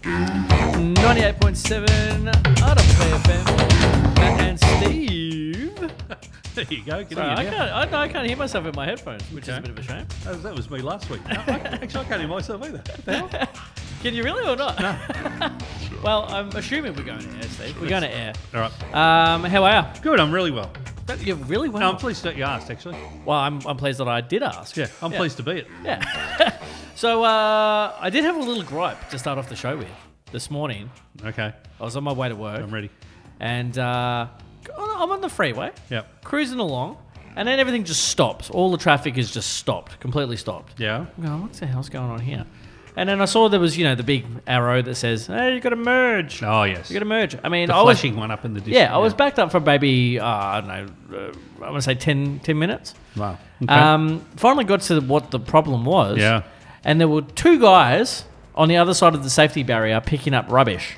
98.7 Art of Play FM. Matt and Steve. There you go. Get Sorry, in I can't hear myself in my headphones, which is a bit of a shame. That was me last week. Actually, I can't hear myself either. What the hell? Can you really or not? No. Well, I'm assuming we're going to air, Steve. We're going to air. All right. How are you? Good. I'm really well. You're really well. No, I'm pleased that you asked, actually. Well, I'm pleased that I did ask. Yeah, I'm pleased to be it. Yeah. So I did have a little gripe to start off the show with this morning. Okay. I was on my way to work. I'm ready. And I'm on the freeway. Yep. Cruising along. And then everything just stops. All the traffic is just stopped. Completely stopped. Yeah. I'm going, what the hell's going on here? And then I saw there was, the big arrow that says, hey, you got to merge. Oh, yes. You got to merge. I mean, The I was... flashing one up in the distance. Yeah, I was backed up for maybe, I don't know, I want to say 10 minutes. Wow. Okay. Finally got to what the problem was. Yeah. And there were two guys on the other side of the safety barrier picking up rubbish.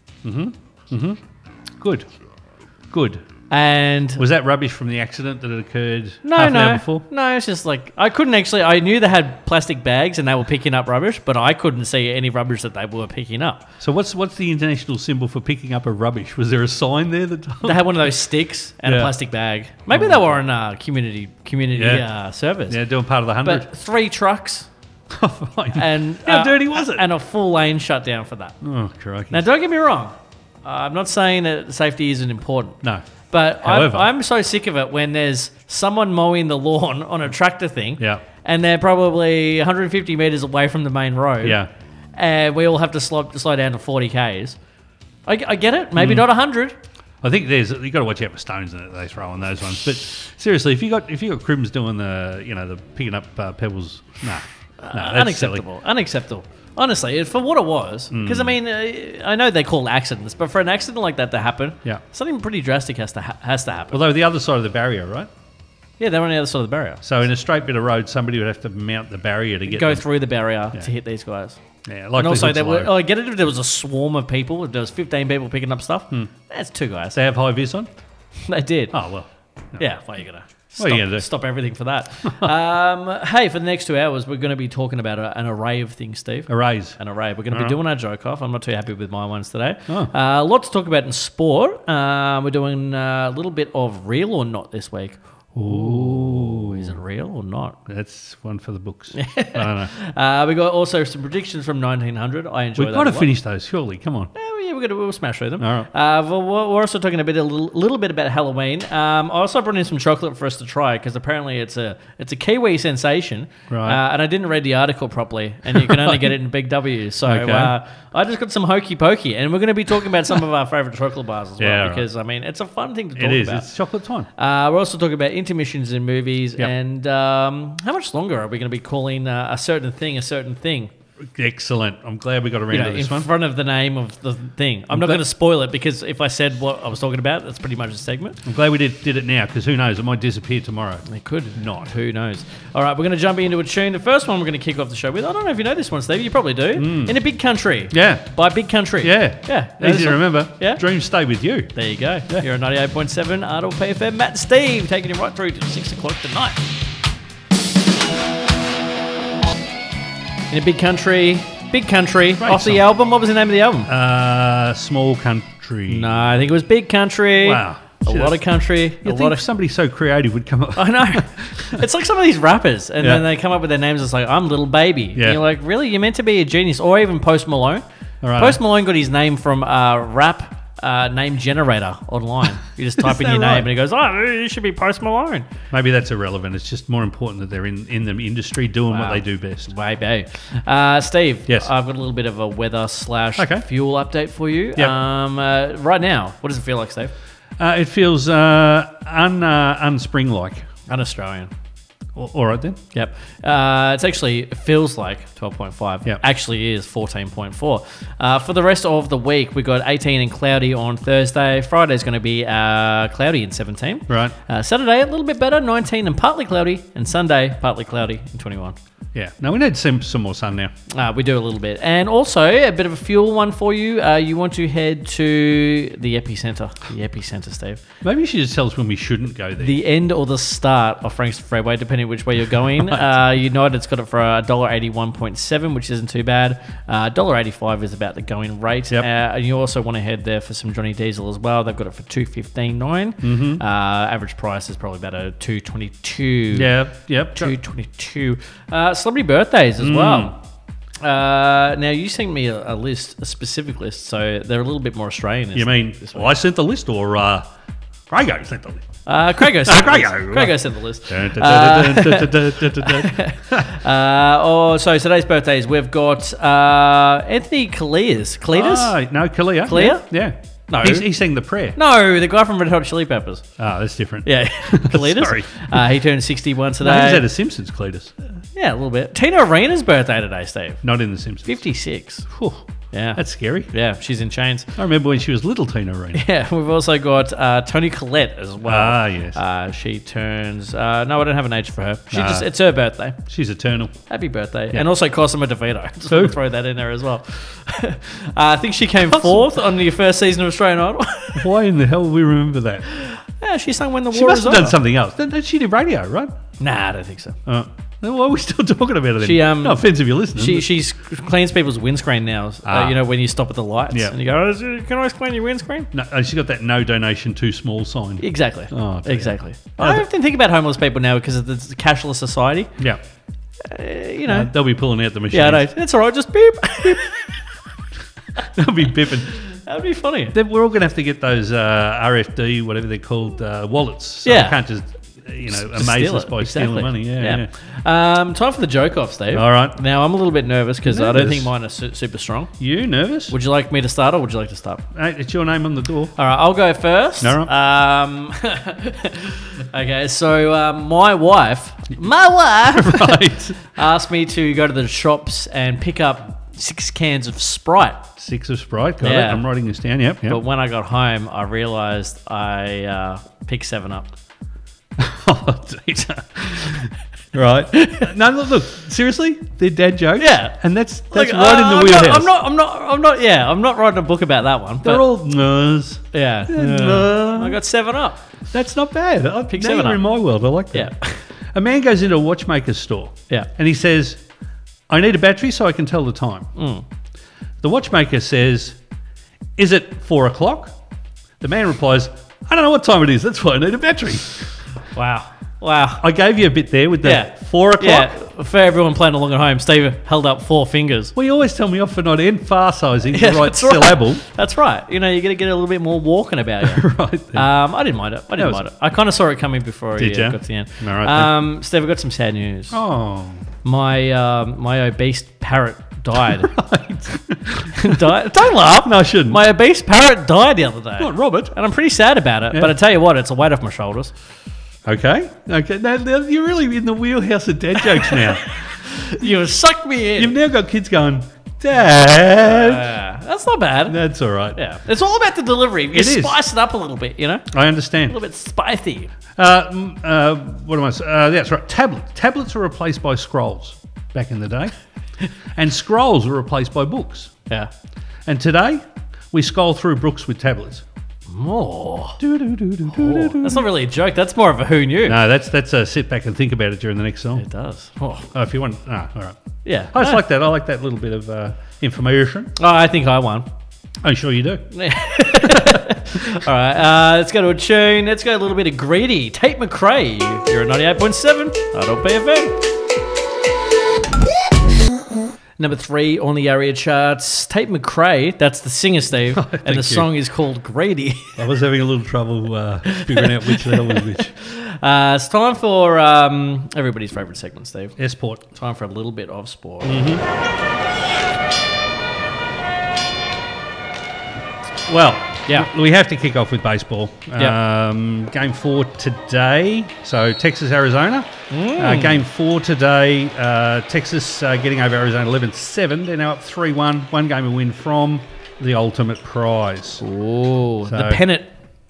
Good. Good. And Was that rubbish from the accident that had occurred no, half an hour before? No, it's just like I couldn't actually. I knew they had plastic bags and they were picking up rubbish, but I couldn't see any rubbish that they were picking up. So what's the international symbol for picking up a rubbish? Was there a sign there that They had one of those sticks and a Yeah. plastic bag. Maybe they were on community Yeah. service. Yeah, doing part of the 100? But 3 trucks Fine. and How dirty was it? And a full lane shut down for that. Oh, crikey. Now, don't get me wrong. I'm not saying that safety isn't important. No. But However- I'm so sick of it when there's someone mowing the lawn on a tractor thing, Yeah. and they're probably 150 metres away from the main road, Yeah. and we all have to slow down to 40 k's. I get it, maybe not 100. I think you got to watch out for stones in it they throw on those ones. But seriously, if you got Crims doing the picking up pebbles, no, that's silly. Unacceptable. Honestly, for what it was, because I mean, I know they call accidents, but for an accident like that to happen, Yeah. something pretty drastic has to happen. Although the other side of the barrier, right? Yeah, they're on the other side of the barrier. So in a straight bit of road, somebody would have to mount the barrier to get Go them. through the barrier to hit these guys. Yeah, And also, likelihood's low. I get it if there was a swarm of people, if there was 15 people picking up stuff, that's 2 guys. They have high vis on. They did. Oh well. Yeah, well, you're going to What are you gonna do? stop everything for that. Hey, for the next 2 hours, we're going to be talking about an array of things, Steve. Arrays. An array. We're going to be doing our joke off. I'm not too happy with my ones today. Oh. A lot to talk about in sport. We're doing a little bit of real or not this week. Ooh, is it real or not? That's one for the books. I don't know. We got also some predictions from 1900. I enjoy We've that got to a lot. finish those, surely. Come on. Yeah, we'll smash through them. All right. We're also talking a little bit about Halloween. I also brought in some chocolate for us to try because apparently it's a Kiwi sensation. Right. And I didn't read the article properly, and you can only get it in Big W. So Okay. I just got some hokey pokey, and we're going to be talking about some of our favourite chocolate bars as well Yeah, right. because I mean it's a fun thing to talk It is. about. It's chocolate time. We're also talking about intermissions in movies, Yep. and how much longer are we going to be calling a certain thing a certain thing? Excellent. I'm glad we got around to In this one. front of the name of the thing. I'm not going to spoil it because if I said what I was talking about, that's pretty much a segment. I'm glad we did it now because who knows? It might disappear tomorrow. It could not. Who knows? All right, we're going to jump into a tune. The first one we're going to kick off the show with, I don't know if you know this one, Steve. You probably do. In a Big Country. Yeah. By Big Country. Yeah. Yeah. Easy to remember. Yeah. Dreams stay with you. There you go. You're on 98.7 Ardle PFM. Matt and Steve taking you right through to 6 o'clock tonight. In a Big Country. Big Country. Great Off the song. album. What was the name of the album? Small country. No, I think it was Big Country. Wow. A See, lot of country. You'd A think lot of. somebody so creative would come up. I know. It's like some of these rappers, and Yeah. then they come up with their names. It's like, I'm Little Baby. Yeah. And you're like, really? You're meant to be a genius. Or even Post Malone. All right. Post Malone got his name from rap name generator online. You just type in that your right? name, and it goes, oh, you should be Post Malone. Maybe that's irrelevant. It's just more important that they're in the industry doing what they do best. Maybe. Steve, Yes. I've got a little bit of a weather Okay. / fuel update for you. Yep. Right now, what does it feel like, Steve? It feels unspring-like. Un-Australian. All right then. Yep. It feels like 12.5. Yep. Actually is 14.4. For the rest of the week, we got 18 and cloudy on Thursday. Friday's going to be cloudy and 17. Right. Saturday, a little bit better, 19 and partly cloudy. And Sunday, partly cloudy and 21. Yeah. No, we need some more sun now. We do a little bit. And also, a bit of a fuel one for you. You want to head to the epicenter. The epicenter, Steve. Maybe you should just tell us when we shouldn't go there. The end or the start of Frankston Freeway, depending which way you're going. United's got it for $1.81.7, which isn't too bad. $1.85 is about the going rate. Yep. And you also want to head there for some Johnny Diesel as well. They've got it for $2.159. Average price is probably about a $2.22. Yep. $2.22. Celebrity birthdays as well. Now, you sent me a specific list, so they're a little bit more Australian. You mean I sent the list, or Crago sent the list? Craigo sent the list. Craigo sent the list. So today's birthdays, we've got Anthony Clears. Oh, no, Kalia. Clear? Yeah. No. He sang the prayer. No, the guy from Red Hot Chili Peppers. Oh, that's different. Yeah, Cletus. Sorry. He turned 61 today. No, he's at a Simpsons, Cletus. Yeah, a little bit. Tina Arena's birthday today, Steve. Not in the Simpsons. 56. Whew. Yeah. That's scary. Yeah, she's in chains. I remember when she was little Tina Arena. Yeah, we've also got Toni Collette as well. Ah, yes. She turns... no, I don't have an age for her. It's her birthday. She's eternal. Happy birthday. Yeah. And also Cosima DeVito. Just Who? want to throw that in there as well. I think she came fourth on the first season of Australian Idol. Why in the hell would we remember that? Yeah, she sang When the She War must Is have Over. done something else. She did radio, right? Nah, I don't think so. Then why are we still talking about it then? She, no offense if you're listening. She cleans people's windscreen now. When you stop at the lights. Yeah. And you go, can I clean your windscreen? No, she's got that no donation too small sign. Exactly. Oh, dear. Exactly. I often think about homeless people now because of the cashless society. Yeah. They'll be pulling out the machine. Yeah, I know. It's all right. Just beep. They'll be bipping. That would be funny. Then we're all going to have to get those RFD, whatever they're called, wallets. So Yeah. we can't just, amaze steal us it. by Exactly. stealing money. Yeah. Time for the joke off, Steve. All right. Now, I'm a little bit nervous because I don't Nervous? think mine are super strong. You nervous? Would you like me to start or would you like to start? Hey, it's your name on the door. All right, I'll go first. All Okay, so my wife Right. asked me to go to the shops and pick up 6 cans of Sprite. 6 of Sprite. Got it. Yeah. I'm writing this down. Yep. But when I got home, I realised I picked 7 Up. Oh, dear. Right. No, look. Seriously, they're dad jokes. Yeah. And that's Like, right in the wheelhouse. I'm not writing a book about that one. They're But all nurs. yeah. No. I got 7 Up. That's not bad. I Pick now 7 you're Up. in my world. I like that. Yeah. A man goes into a watchmaker's store. Yeah. And he says, I need a battery so I can tell the time. The watchmaker says, is it 4 o'clock? The man replies, I don't know what time it is. That's why I need a battery. Wow. I gave you a bit there with the Yeah. 4 o'clock. Yeah. For everyone playing along at home, Steve held up 4 fingers. Well, you always tell me off for not emphasising Yeah, the right that's right. syllable. That's right. You got to get a little bit more walking about you. Right then. I didn't mind it. I kind of saw it coming before Did ya? got to the end. All right Steve, I got some sad news. Oh. My obese parrot died. Right. Died. Don't laugh. No, I shouldn't. My obese parrot died the other day. Not Robert. And I'm pretty sad about it. Yeah. But I tell you what, it's a weight off my shoulders. Okay. Now, you're really in the wheelhouse of dad jokes now. You sucked me in. You've now got kids going, Dad. That's not bad. That's all right. Yeah. It's all about the delivery. You It is. spice it up a little bit, I understand. A little bit spicy. What am I saying? That's right. Tablets were replaced by scrolls back in the day. And scrolls were replaced by books. Yeah. And today, we scroll through books with tablets. Oh. Do-do-do-do-do-do. That's not really a joke. That's more of a who knew. No, that's a sit back and think about it during the next song. It does. Oh. Oh, if you want. All right. Yeah. I just like that. I like that little bit of information. Oh, I think I won. I'm sure you do. All right, let's go to a tune. Let's go a little bit of Greedy. Tate McRae. You're at 98.7. Adult BFM. Number 3 on the area charts. Tate McRae. That's the singer, Steve. And the Thank you. song is called Greedy. I was having a little trouble figuring out which the hell was which. It's time for everybody's favourite segment, Steve. Esport. Time for a little bit of sport. Well, Yeah. we have to kick off with baseball. Yeah. Game 4 today. So Texas, Arizona. Game 4 today. Texas getting over Arizona 11-7. They're now up 3-1. 1 game a win from the ultimate prize. Ooh, So- the pennant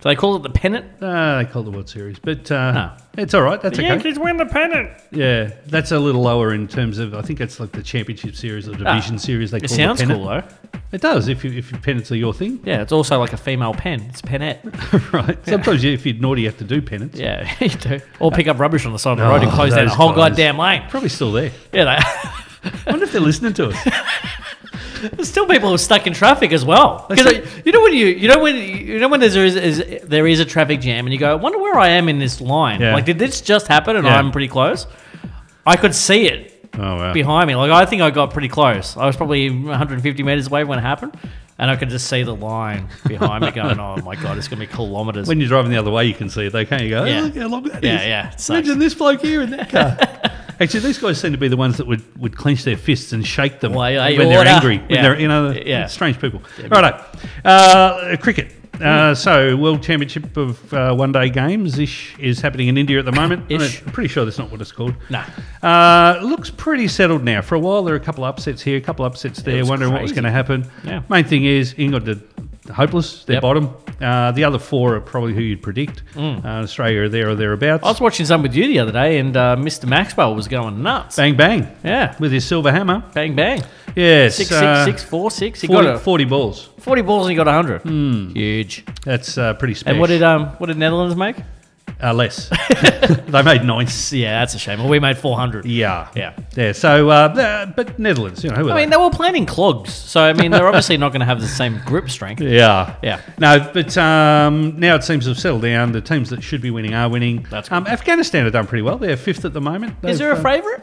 Do they call it the pennant? They call it the World Series, but it's all right. That's The okay. Yankees win the pennant. Yeah, that's a little lower in terms of. I think it's like the championship series or division series. They It call sounds it cool though. It does if your pennants are your thing, Yeah, it's also like a female pen. It's pennant. right? Sometimes if you're naughty, you have to do pennants. Yeah, you do. Or pick up rubbish on the side of the road and close down the those whole guys. goddamn lane. Probably still there. Yeah, I wonder if they're listening to us. there's still people who are stuck in traffic as well. That's 'Cause when there is a traffic jam and you go, I wonder where I am in this line. Yeah. Like, did this just happen and Yeah. I'm pretty close? I could see it Oh wow! behind me. Like, I think I got pretty close. I was probably 150 meters away when it happened, and I could just see the line behind me going, oh my God, it's going to be kilometers. When you're driving the other way, you can see it though, can't you? Go, Yeah. oh, look how long that Yeah, is. yeah, it sucks. Imagine this bloke here in that car. Actually, these guys seem to be the ones that would clench their fists and shake them Well, yeah, when they're order. angry. When Yeah. they're, Yeah. strange people. Righto. Cricket. So, World Championship of one-day games is happening in India at the moment. Ish. I'm pretty sure that's not what it's called. No. Looks pretty settled now. For a while, there were a couple of upsets here, a couple of upsets there, was wondering what was crazy. going to happen. Yeah. Main thing is England are hopeless. They're Yep. bottom. The other four are probably who you'd predict. Australia are there or thereabouts. I was watching some with you the other day, and Mr. Maxwell was going nuts. Bang, bang. Yeah. With his silver hammer. Bang, bang. Yes. 6-6, 6-4-6. He 40, got 40 balls. 40 balls and he got 100. Huge. That's pretty special. And what did Netherlands make? Less. They made 9. Yeah, that's a shame. Well, we made 400. Yeah. Yeah. Yeah. So, but Netherlands, who are I mean, they were playing in clogs, so I mean, they're obviously not going to have the same grip strength. Yeah. Yeah. No, but now it seems to have settled down. The teams that should be winning are winning. That's good. Afghanistan have done pretty well. They're 5th at the moment. Is there a favourite?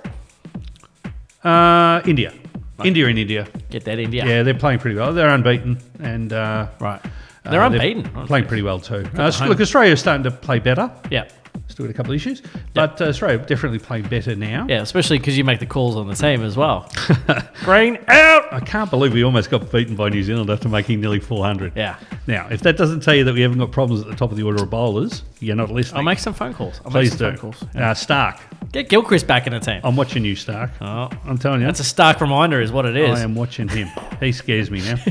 India. India in India. Get that India. Yeah, they're playing pretty well. They're unbeaten. And Right. They're unbeaten. playing pretty well too. home. Look, Australia's starting to play better. Yeah. Still got a couple of issues. But Australia definitely playing better now. Yeah, especially because you make the calls on the team as well. Green out. I can't believe we almost got beaten by New Zealand after making nearly 400. Yeah. Now, if that doesn't tell you that we haven't got problems at the top of the order of bowlers, you're not listening. I'll make some phone calls. Please do. Stark. Get Gilchrist back in the team. I'm watching you, Stark. Oh, I'm telling you. that's a stark reminder, is what it is. I am watching him. He scares me now.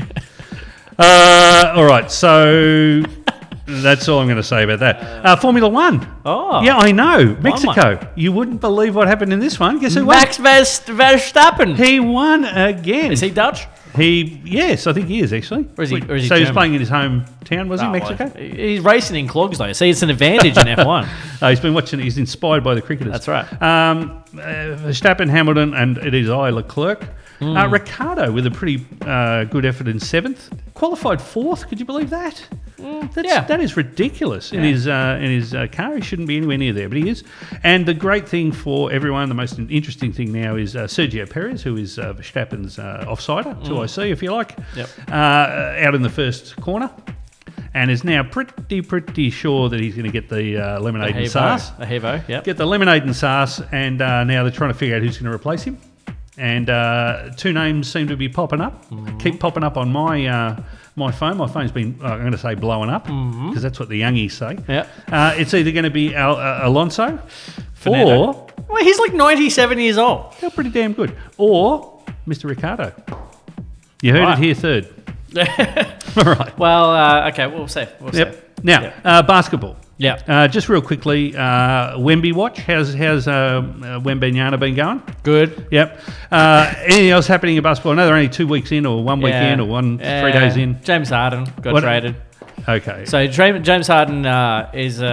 All right, so that's all I'm going to say about that. Formula One. Oh. Yeah, I know. Mexico. one. You wouldn't believe what happened in this one. Guess who won? Max Verstappen. He won again. Is he Dutch? Yes, I think he is actually. Or is he so German? he was playing in his hometown, was he, Oh, Mexico? well, he's racing in clogs, though. See, it's an advantage in F1. He's been watching. He's inspired by the cricketers. That's right. Verstappen, Hamilton, and it is Leclerc. Ricardo with a pretty good effort in 7th, qualified 4th. Could you believe that? That is ridiculous. In his car, he shouldn't be anywhere near there, but he is. And the great thing for everyone, the most interesting thing now is Sergio Perez, who is Verstappen's offsider, 2IC, if you like, out in the first corner. And is now pretty sure that he's going to get the lemonade and sauce. A Hevo, yep. Get the lemonade and sauce, and now they're trying to figure out who's going to replace him. And 2 names seem to be popping up. Keep popping up on my phone. My phone's been, I'm going to say, blowing up, because that's what the youngies say. Yep. It's either going to be Alonso, Fernando. or Well, he's like 97 years old. they're pretty damn good, or Mr. Ricardo. You heard Right. it here third. All right. Well, okay, we'll see. Yep. Now, basketball. Yeah. Just real quickly, Wemby watch. How's Wembanyama been going? Good. Yep. Anything else happening in basketball? I know they're only 2 weeks in, or 1 week in, or 3 days in. James Harden got What- traded. Okay. So James Harden is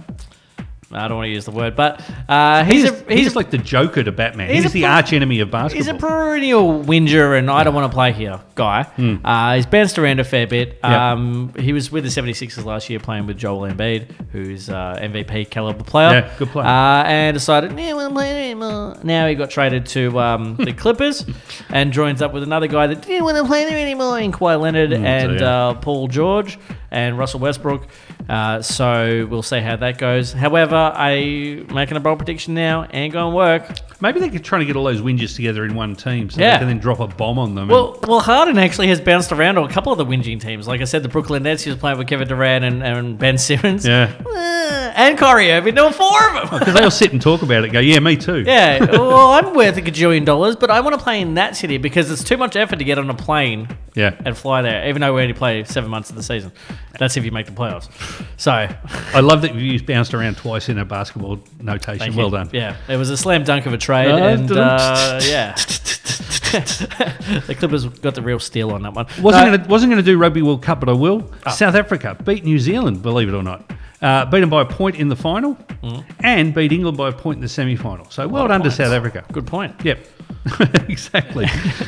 I don't want to use the word, but he's like the Joker to Batman. He's the arch enemy of basketball. He's a perennial whinger and I don't want to play here guy. He's bounced around a fair bit. He was with the 76ers last year playing with Joel Embiid, who's MVP caliber player. Yeah, good player. And decided, I don't want to play anymore. Now he got traded to the Clippers and joins up with another guy that didn't want to play there anymore in Kawhi Leonard and Paul George and Russell Westbrook. So we'll see how that goes. However, I making a bold prediction now. Ain't going to work. Maybe they're trying to get all those wingers together in one team so Yeah. they can then drop a bomb on them. Well, Harden actually has bounced around on a couple of the whinging teams. Like I said, the Brooklyn Nets, he was playing with Kevin Durant and Ben Simmons. Yeah. and Kyrie Irving. There were 4 of them. Because they all sit and talk about it and go, yeah, me too. Yeah, well, I'm worth $1 gajillion, but I want to play in that city because it's too much effort to get on a plane and fly there, even though we only play 7 months of the season. That's if you make the playoffs. So I love that you bounced around twice in a basketball notation. Well done. Yeah, it was a slam dunk of a trade, and yeah. The Clippers got the real steal on that one. Wasn't going to do Rugby World Cup, but I will. South Africa beat New Zealand, believe it or not. Beat them by a point in the final and beat England by a point in the semi-final. So well done to South Africa. Good point. Yep, exactly.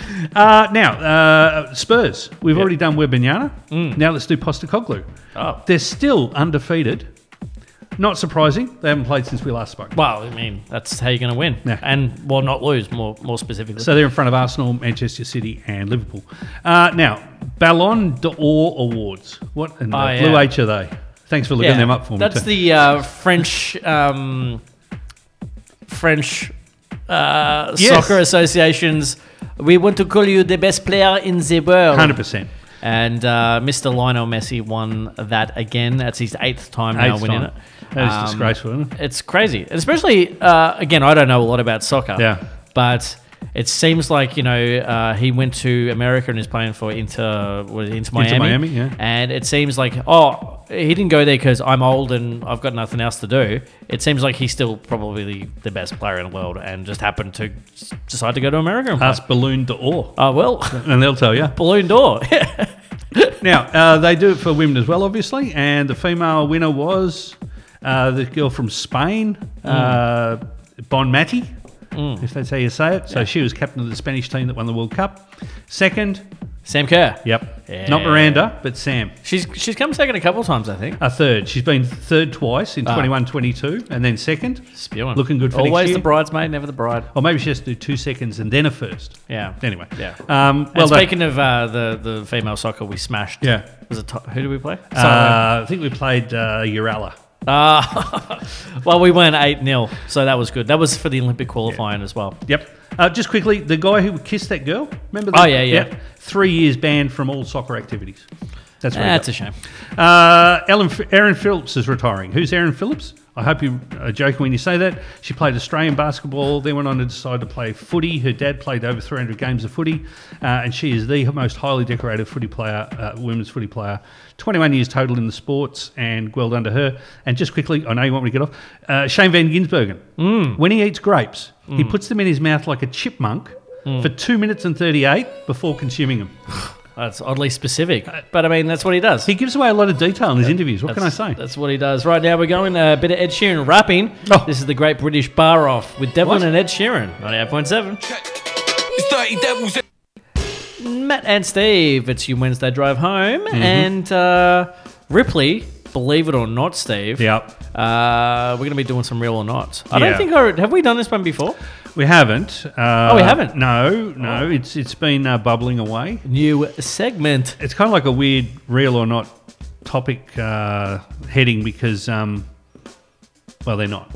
Now, Spurs. We've already done Wembanyama. Now let's do Postecoglou. Oh. They're still undefeated. Not surprising. They haven't played since we last spoke. Well, I mean, that's how you're going to win. Yeah. And, well, not lose, more specifically. So they're in front of Arsenal, Manchester City and Liverpool. Now, Ballon d'Or Awards. What in the blue H are they? Thanks for looking them up for me. That's the French soccer associations. We want to call you the best player in the world. 100%. And Mr. Lionel Messi won that again. That's his 8th time now winning it. That is disgraceful, isn't it? It's crazy. Especially, again, I don't know a lot about soccer. But it seems like, he went to America and is playing for Inter Miami. Inter Miami, yeah. And it seems like, he didn't go there because I'm old and I've got nothing else to do. It seems like he's still probably the best player in the world and just happened to decide to go to America and play. Ask Ballon d'Or. Oh, well. And they'll tell you. Ballon d'Or. Now, they do it for women as well, obviously. And the female winner was the girl from Spain, Bonmati, if that's how you say it. So she was captain of the Spanish team that won the World Cup. Second, Sam Kerr. Yep. Yeah. Not Miranda, but Sam. She's come second a couple of times, I think. A third. She's been third twice in 21-22 and then second. Spewing. Looking good for Always next year. the bridesmaid, never the bride. Or maybe she has to do 2 seconds and then a first. Yeah. Anyway. Yeah. Well, speaking of the female soccer we smashed. Yeah. Was it who did we play? I think we played Urala. Well, we went 8-0, so that was good. That was for the Olympic qualifying as well. Yep. Just quickly, the guy who kissed that girl, remember that? Oh, yeah. Yep. 3 years banned from all soccer activities. That's a shame. Erin Phillips is retiring. Who's Erin Phillips? I hope you are joking when you say that. She played Australian basketball, then went on to decide to play footy. Her dad played over 300 games of footy, and she is the most highly decorated footy player, women's footy player. 21 years total in the sports, and well done to her. And just quickly, I know you want me to get off, Shane Van Gisbergen. When he eats grapes, he puts them in his mouth like a chipmunk for 2 minutes and 38 before consuming them. That's oddly specific, but I mean, that's what he does. He gives away a lot of detail in his interviews. What can I say? That's what he does. Right now, we're going a bit of Ed Sheeran rapping. This is the Great British Bar Off with Devlin and Ed Sheeran. 98.7. It's 30 Devils. Matt and Steve, it's your Wednesday drive home. And Ripley, believe it or not, Steve. Yep. We're going to be doing some real or not. I don't think have we done this one before? We haven't. We haven't? No. It's been bubbling away. New segment. It's kind of like a weird real or not topic heading because, well, they're not.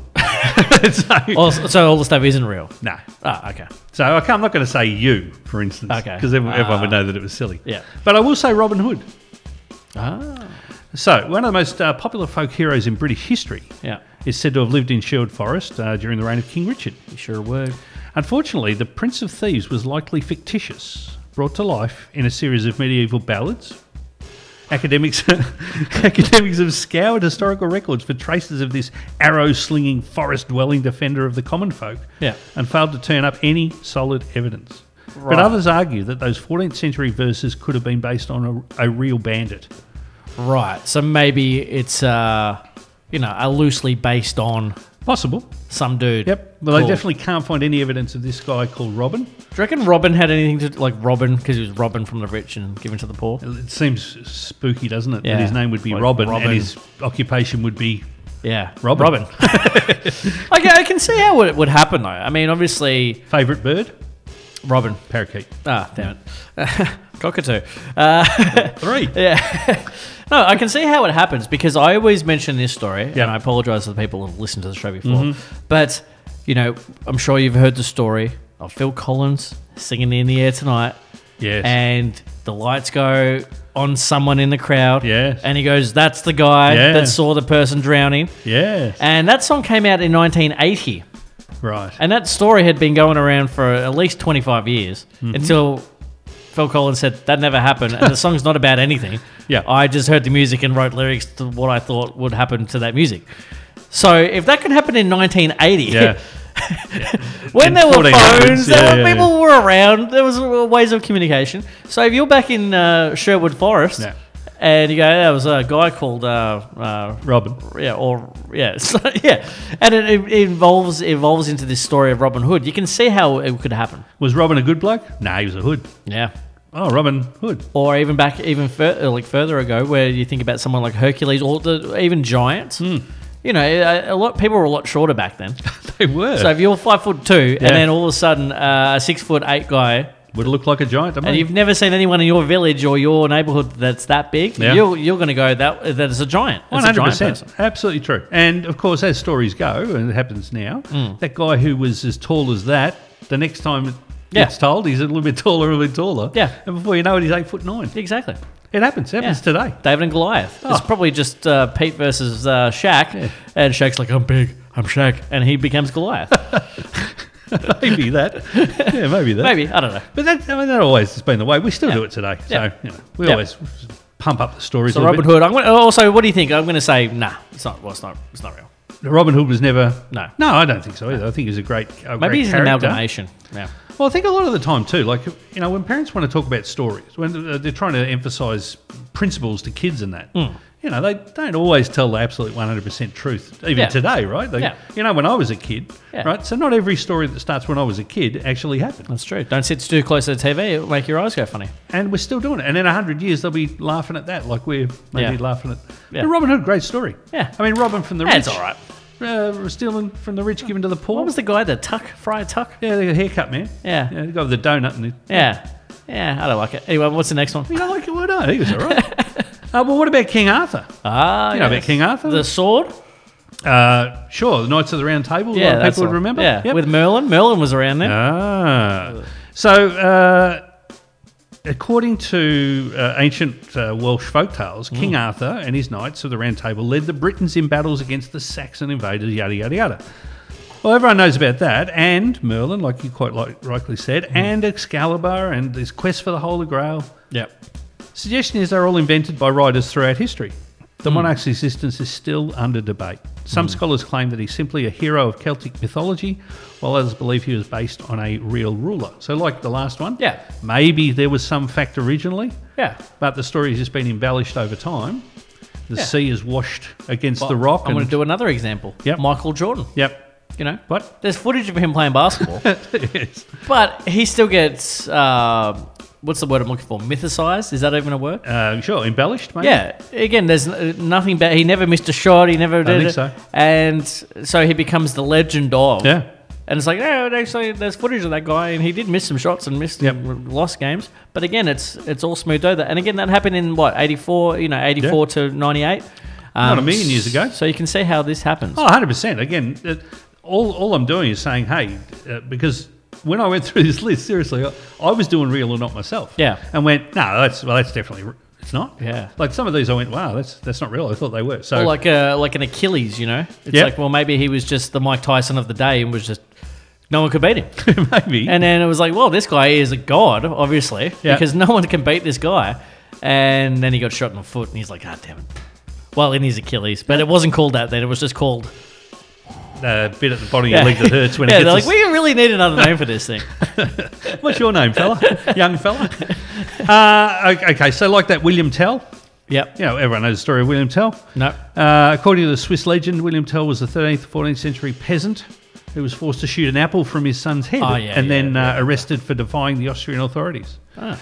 So all the stuff isn't real? No. Okay. So I'm not going to say you, for instance, because everyone would know that it was silly. Yeah. But I will say Robin Hood. Ah. So, one of the most popular folk heroes in British history is said to have lived in Sherwood Forest during the reign of King Richard. You sure would. Unfortunately, the Prince of Thieves was likely fictitious, brought to life in a series of medieval ballads. Academics have scoured historical records for traces of this arrow-slinging, forest-dwelling defender of the common folk and failed to turn up any solid evidence. Right. But others argue that those 14th century verses could have been based on a real bandit. Right, so maybe it's a loosely based on possible some dude. Yep, well, they definitely can't find any evidence of this guy called Robin. Do you reckon Robin had anything to like Robin because he was robbing from the rich and given to the poor? It seems spooky, doesn't it? Yeah. That his name would be Robin and his occupation would be Robin. I can see how it would happen though. I mean, obviously, favourite bird. Robin. Parakeet. Damn it. Cockatoo. 3. Yeah. No, I can see how it happens because I always mention this story, and I apologise to the people who have listened to the show before. But, I'm sure you've heard the story of Phil Collins singing In the Air Tonight. Yes. And the lights go on someone in the crowd. Yes. And he goes, that's the guy Yeah. that saw the person drowning. Yes. And that song came out in 1980. Right. And that story had been going around for at least 25 years until Phil Collins said that never happened. And the song's not about anything. Yeah. I just heard the music and wrote lyrics to what I thought would happen to that music. So if that could happen in 1980... Yeah. When In there were 1400s, phones, people were around. There was ways of communication. So if you're back in Sherwood Forest, Yeah. and you go, there was a guy called Robin. and it evolves into this story of Robin Hood. You can see how it could happen. Was Robin a good bloke? Nah, he was a hood. Yeah. Oh, Robin Hood. Or even further ago, where you think about someone like Hercules, or even giants. You know, a lot people were a lot shorter back then. They were. So if you're 5'2", and then all of a sudden a 6'8" guy would have looked like a giant to me. and you've never seen anyone in your village or your neighbourhood that's that big, you're going to go that is a giant. It's 100%. a giant person. Absolutely true. And of course, as stories go, and it happens now, that guy who was as tall as that, the next time it gets told, he's a little bit taller. Yeah. And before you know it, he's 8'9". Exactly. It happens. It happens today. David and Goliath. It's probably just Pete versus Shaq, and Shaq's like, I'm big, I'm Shaq, and he becomes Goliath. Maybe that. Yeah, maybe that. Maybe, I don't know. But that always has been the way. We still do it today. So, we always pump up the stories a So little Robin bit. Hood. Also, what do you think? I'm going to say, nah, it's not real. Robin Hood was never... No. No, I don't think so either. I think he's a great Maybe he's an amalgamation. Yeah. Well, I think a lot of the time too, like, you know, when parents want to talk about stories, when they're trying to emphasise principles to kids and that, you know, they don't always tell the absolute 100% truth, even today, right? You know, when I was a kid, right? So not every story that starts when I was a kid actually happened. That's true. Don't sit too close to the TV. It'll make your eyes go funny. And we're still doing it. And in 100 years, they'll be laughing at that, like we're maybe laughing at... Yeah. But Robin Hood, great story. Yeah. I mean, Robin from the rich... It's all right. Stealing from the rich, given to the poor. What was the guy, the Friar Tuck? Yeah, the haircut man. Yeah. The guy with the donut. And Yeah, I don't like it. Anyway, what's the next one? You don't like it? Well, no, he was all right. Well, what about King Arthur? Ah, you know about King Arthur? The sword? Sure, the Knights of the Round Table. Yeah, that's people would remember. Yeah, Yep. with Merlin. Merlin was around there. So, according to ancient Welsh folktales, King Arthur and his Knights of the Round Table led the Britons in battles against the Saxon invaders, yada, yada, yada. Well, everyone knows about that, and Merlin, like you quite rightly said, and Excalibur, and this quest for the Holy Grail. Yep. Suggestion is they're all invented by writers throughout history. The monarch's existence is still under debate. Some scholars claim that he's simply a hero of Celtic mythology, while others believe he was based on a real ruler. So like the last one, maybe there was some fact originally, but the story has just been embellished over time. The sea is washed against the rock. I'm going to do another example. Yep. Michael Jordan. Yep. You know? What? There's footage of him playing basketball. Yes. But he still gets... what's the word I'm looking for? Mythicized? Is that even a word? Sure, embellished, maybe. Yeah. Again, there's nothing bad. He never missed a shot. He never did think it. so. And so he becomes the legend of. Yeah. And it's like, no, actually, there's footage of that guy, and he did miss some shots and lost games. But again, it's all smoothed over. And again, that happened in what, 84? You know, 84 to 98. Not a million years ago. So you can see how this happens. Oh, 100%. Again, all I'm doing is saying, hey, because when I went through this list, seriously, I was doing real or not myself. Yeah. And went, no, that's definitely, it's not. Yeah. Like some of these I went, wow, that's not real. I thought they were. So or like an Achilles, you know? It's like, well, maybe he was just the Mike Tyson of the day and was just, no one could beat him. maybe. And then it was like, well, this guy is a god, obviously, because no one can beat this guy. And then he got shot in the foot and he's like, God damn it. Well, in his Achilles. But it wasn't called that then. It was just called... bit at the bottom of your leg that hurts when it they're gets... like, we really need another name for this thing. What's your name, fella? Young fella? Okay, so like that William Tell. Yep. You know, everyone knows the story of William Tell. No. According to the Swiss legend, William Tell was a 13th, 14th century peasant who was forced to shoot an apple from his son's head then arrested for defying the Austrian authorities.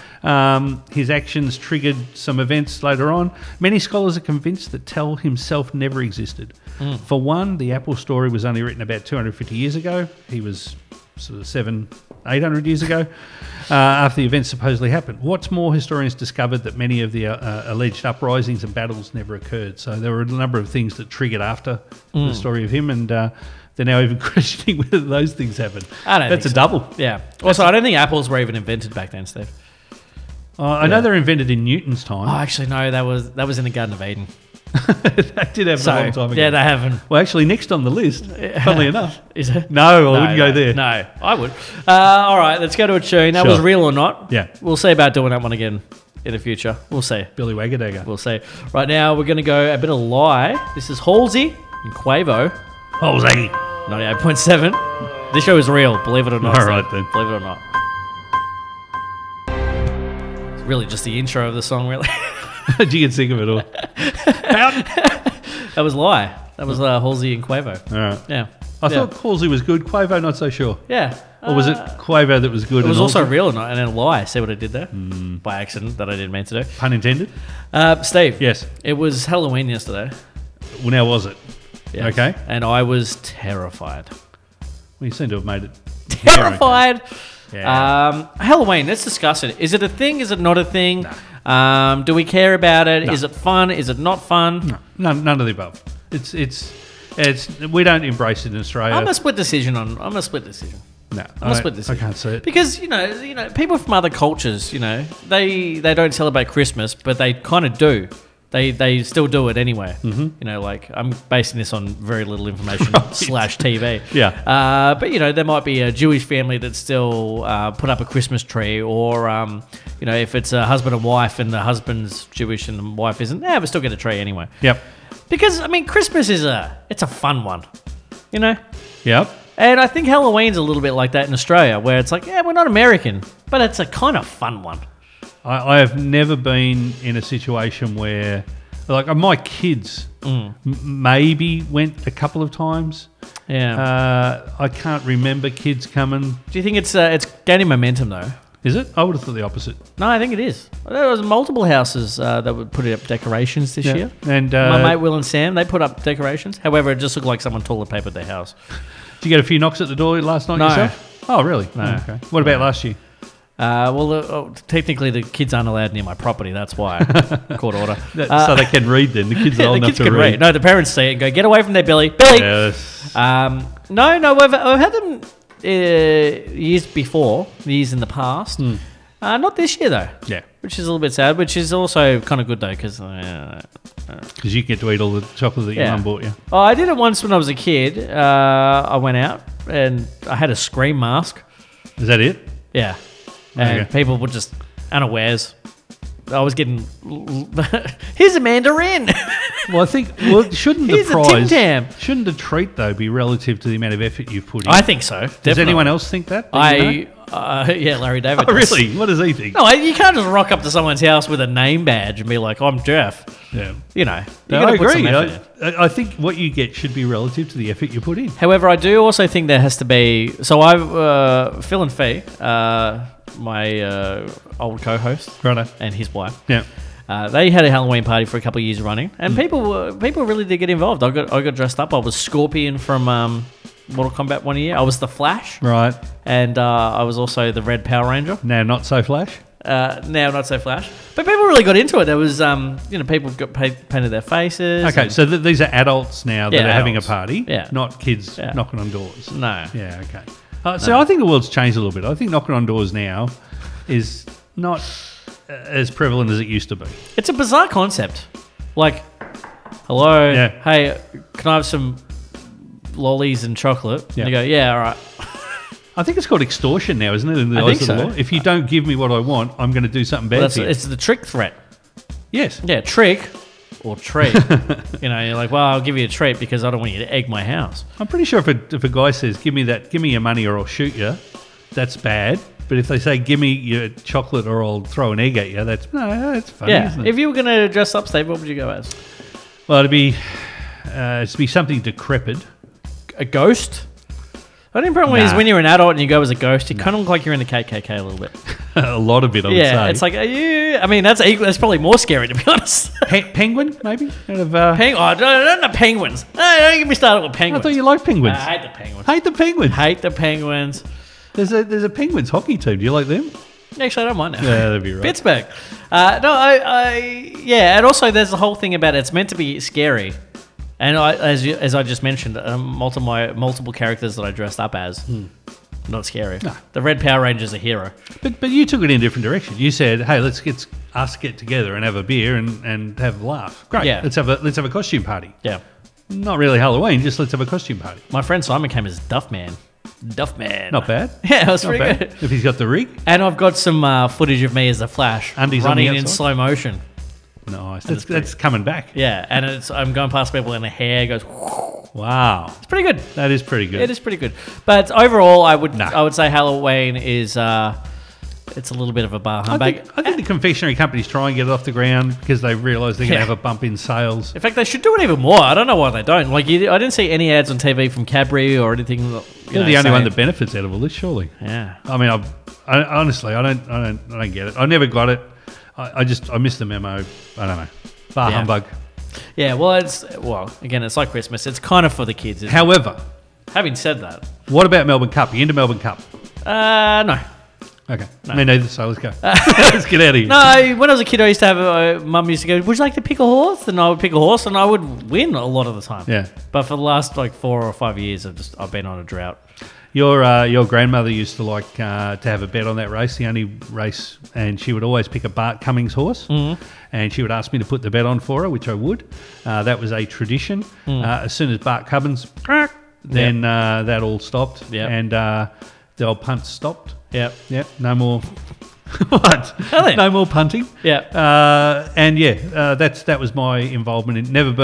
His actions triggered some events later on. Many scholars are convinced that Tell himself never existed. For one, the apple story was only written about 250 years ago. He was sort of 800 years ago after the events supposedly happened. What's more, historians discovered that many of the alleged uprisings and battles never occurred. So there were a number of things that triggered after the story of him, and they're now even questioning whether those things happened. I don't That's think a double. Yeah. Also, I don't think apples were even invented back then, Steve. I know they're invented in Newton's time. Oh, actually, no, that was in the Garden of Eden. That did happen a long time ago. Yeah, they haven't. Well, actually, next on the list, funnily enough. Is it? No, I wouldn't go there. No, I would. All right, let's go to a tune. That was Real or Not. Yeah. We'll see about doing that one again in the future. We'll see. Billy Waggadagger. We'll see. Right now, we're going to go a bit of Lie. This is Halsey and Quavo. Halsey. 98.7. This show is real, believe it or not. All right, then. Believe it or not. It's really just the intro of the song, really. You can think of it all. That was Lie. That was Halsey and Quavo. All right. Yeah. I thought Halsey was good. Quavo, not so sure. Yeah. Or was it Quavo that was good? It was also Real or Not, and then Lie. See what I did there? By accident, that I didn't mean to do. Pun intended? Steve. Yes. It was Halloween yesterday. Well, now was it? Yes. Okay. And I was terrified. Well, you seem to have made it. Terrified. Yeah. Halloween, let's discuss it. Is it a thing? Is it not a thing? No. Do we care about it? No. Is it fun? Is it not fun? No, none of the above. It's we don't embrace it in Australia. I'm a split decision. No, I'm a split decision. I can't see it because you know people from other cultures, they don't celebrate Christmas, but they kind of do. They still do it anyway. Mm-hmm. Like I'm basing this on very little information / TV. Yeah. But there might be a Jewish family that still put up a Christmas tree, or if it's a husband and wife and the husband's Jewish and the wife isn't, we still get a tree anyway. Yep. Because Christmas is it's a fun one, Yep. And I think Halloween's a little bit like that in Australia, where it's like, we're not American, but it's a kind of fun one. I have never been in a situation where, like, my kids maybe went a couple of times. Yeah. I can't remember kids coming. Do you think it's gaining momentum though? Is it? I would have thought the opposite. No, I think it is. There was multiple houses that would put up decorations this year. And my mate Will and Sam, they put up decorations. However, it just looked like someone toilet papered their house. Did you get a few knocks at the door last night yourself? Oh, really? No. Oh, okay. What about last year? Technically the kids aren't allowed near my property. That's why. Court order. So they can read then. The kids are old enough to read. No, the parents see it and go, get away from there, Billy. Billy! Yes. No, I've had them years in the past. Not this year, though. Yeah. Which is a little bit sad, which is also kind of good, though, because... Because you get to eat all the chocolate that your mum bought you. Oh, I did it once when I was a kid. I went out and I had a Scream mask. Is that it? Yeah. And people were just unawares. I was getting... Here's a mandarin. Well, I think... shouldn't the prize... Shouldn't the treat, though, be relative to the amount of effort you've put in? I think so. Definitely. Does anyone else think that? Larry David does. Really? What does he think? No, you can't just rock up to someone's house with a name badge and be like, I'm Jeff. Yeah. I agree. I think what you get should be relative to the effort you put in. However, I do also think there has to be... So Phil and Fee, my old co-host, and his wife. Yeah. They had a Halloween party for a couple of years running, and people really did get involved. I got dressed up. I was Scorpion from Mortal Kombat 1 year. I was the Flash, right? And I was also the Red Power Ranger. Now not so Flash. Now not so Flash, but people really got into it. There was people got painted their faces. Okay, so these are adults now that are having a party, not kids knocking on doors. No. Yeah. Okay. So I think the world's changed a little bit. I think knocking on doors now is not as prevalent as it used to be. It's a bizarre concept. Like, hello, hey, can I have some lollies and chocolate? Yeah. And you go, yeah, all right. I think it's called extortion now, isn't it? In the eyes of the law. If you don't give me what I want, I'm going to do something bad to you. It's the trick threat. Yes. Yeah, trick or treat. You're like, well, I'll give you a treat because I don't want you to egg my house. I'm pretty sure if a guy says, give me your money or I'll shoot you, that's bad. But if they say, give me your chocolate or I'll throw an egg at you, that's funny, isn't it? If you were going to dress up, Steve, what would you go as? Well, it'd be something decrepit. A ghost? The only problem is when you're an adult and you go as a ghost, you kind of look like you're in the KKK a little bit. A lot of it, I would say. Yeah, it's like, are you... I mean, that's probably more scary, to be honest. Penguin, maybe? Don't know penguins. No, don't get me started with penguins. I thought you liked penguins. I hate the penguins. Hate the penguins. There's a Penguins hockey team. Do you like them? Actually, I don't mind that. Yeah, that'd be right. Pittsburgh. And also there's the whole thing about it's meant to be scary. And as I just mentioned, multiple characters that I dressed up as not scary. No. The Red Power Ranger's a hero. But you took it in a different direction. You said, "Hey, let's get together and have a beer and have a laugh." Great. Yeah. Let's have a costume party. Yeah. Not really Halloween. Just let's have a costume party. My friend Simon came as Duffman. Duffman. Not bad. Yeah, it was Not pretty bad. good. If he's got the rig. And I've got some footage of me as the Flash Undies on the running in outside? slow motion. Nice. That's coming back. Yeah, and I'm going past people and the hair goes. Wow. It's pretty good. That is pretty good. It is pretty good. But overall, I would say Halloween is it's a little bit of a bar humbug. I think the confectionery companies try and get it off the ground because they realise they're going to have a bump in sales. In fact, they should do it even more. I don't know why they don't. Like, I didn't see any ads on TV from Cadbury or anything. They're the only one that benefits out of all this, surely. Yeah. I mean, I honestly, I don't get it. I never got it. I missed the memo. I don't know. Bar humbug. Yeah. Well, again, it's like Christmas. It's kind of for the kids. However, having said that, what about Melbourne Cup? You into Melbourne Cup? No. Okay. No. Me neither, so let's go. Let's get out of here. No, when I was a kid, I used to have mum used to go, "Would you like to pick a horse?" And I would pick a horse, and I would win a lot of the time. Yeah. But for the last 4 or 5 years, I've been on a drought. Your grandmother used to like to have a bet on that race, the only race, and she would always pick a Bart Cummings horse, and she would ask me to put the bet on for her, which I would. That was a tradition. As soon as Bart Cummings, then that all stopped, and the old punts stopped. Yep. No more. What? Really? No more punting. Yeah. That was my involvement in. Never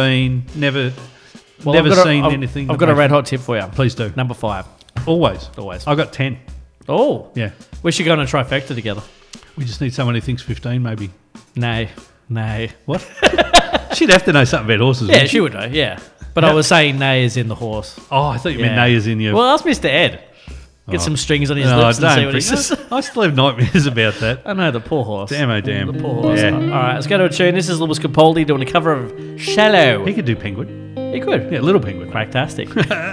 seen anything. I've got a red hot tip for you. Please do. Number 5. Always. I got 10. Oh. Yeah. We should go on a trifecta together. We just need someone who thinks 15, maybe. Nay. What? She'd have to know something about horses. Yeah, she would know. Yeah. But I was saying nay as in the horse. Oh, I thought you meant nay as in your. Well, ask Mr. Ed. Get some strings on his lips and see what he says. I still have nightmares about that. I know, the poor horse. Damn, oh damn. The poor horse. Yeah. All right, let's go to a tune. This is Lewis Capaldi doing a cover of Shallow. He could do Penguin. He could. Yeah, Little Penguin. Fantastic.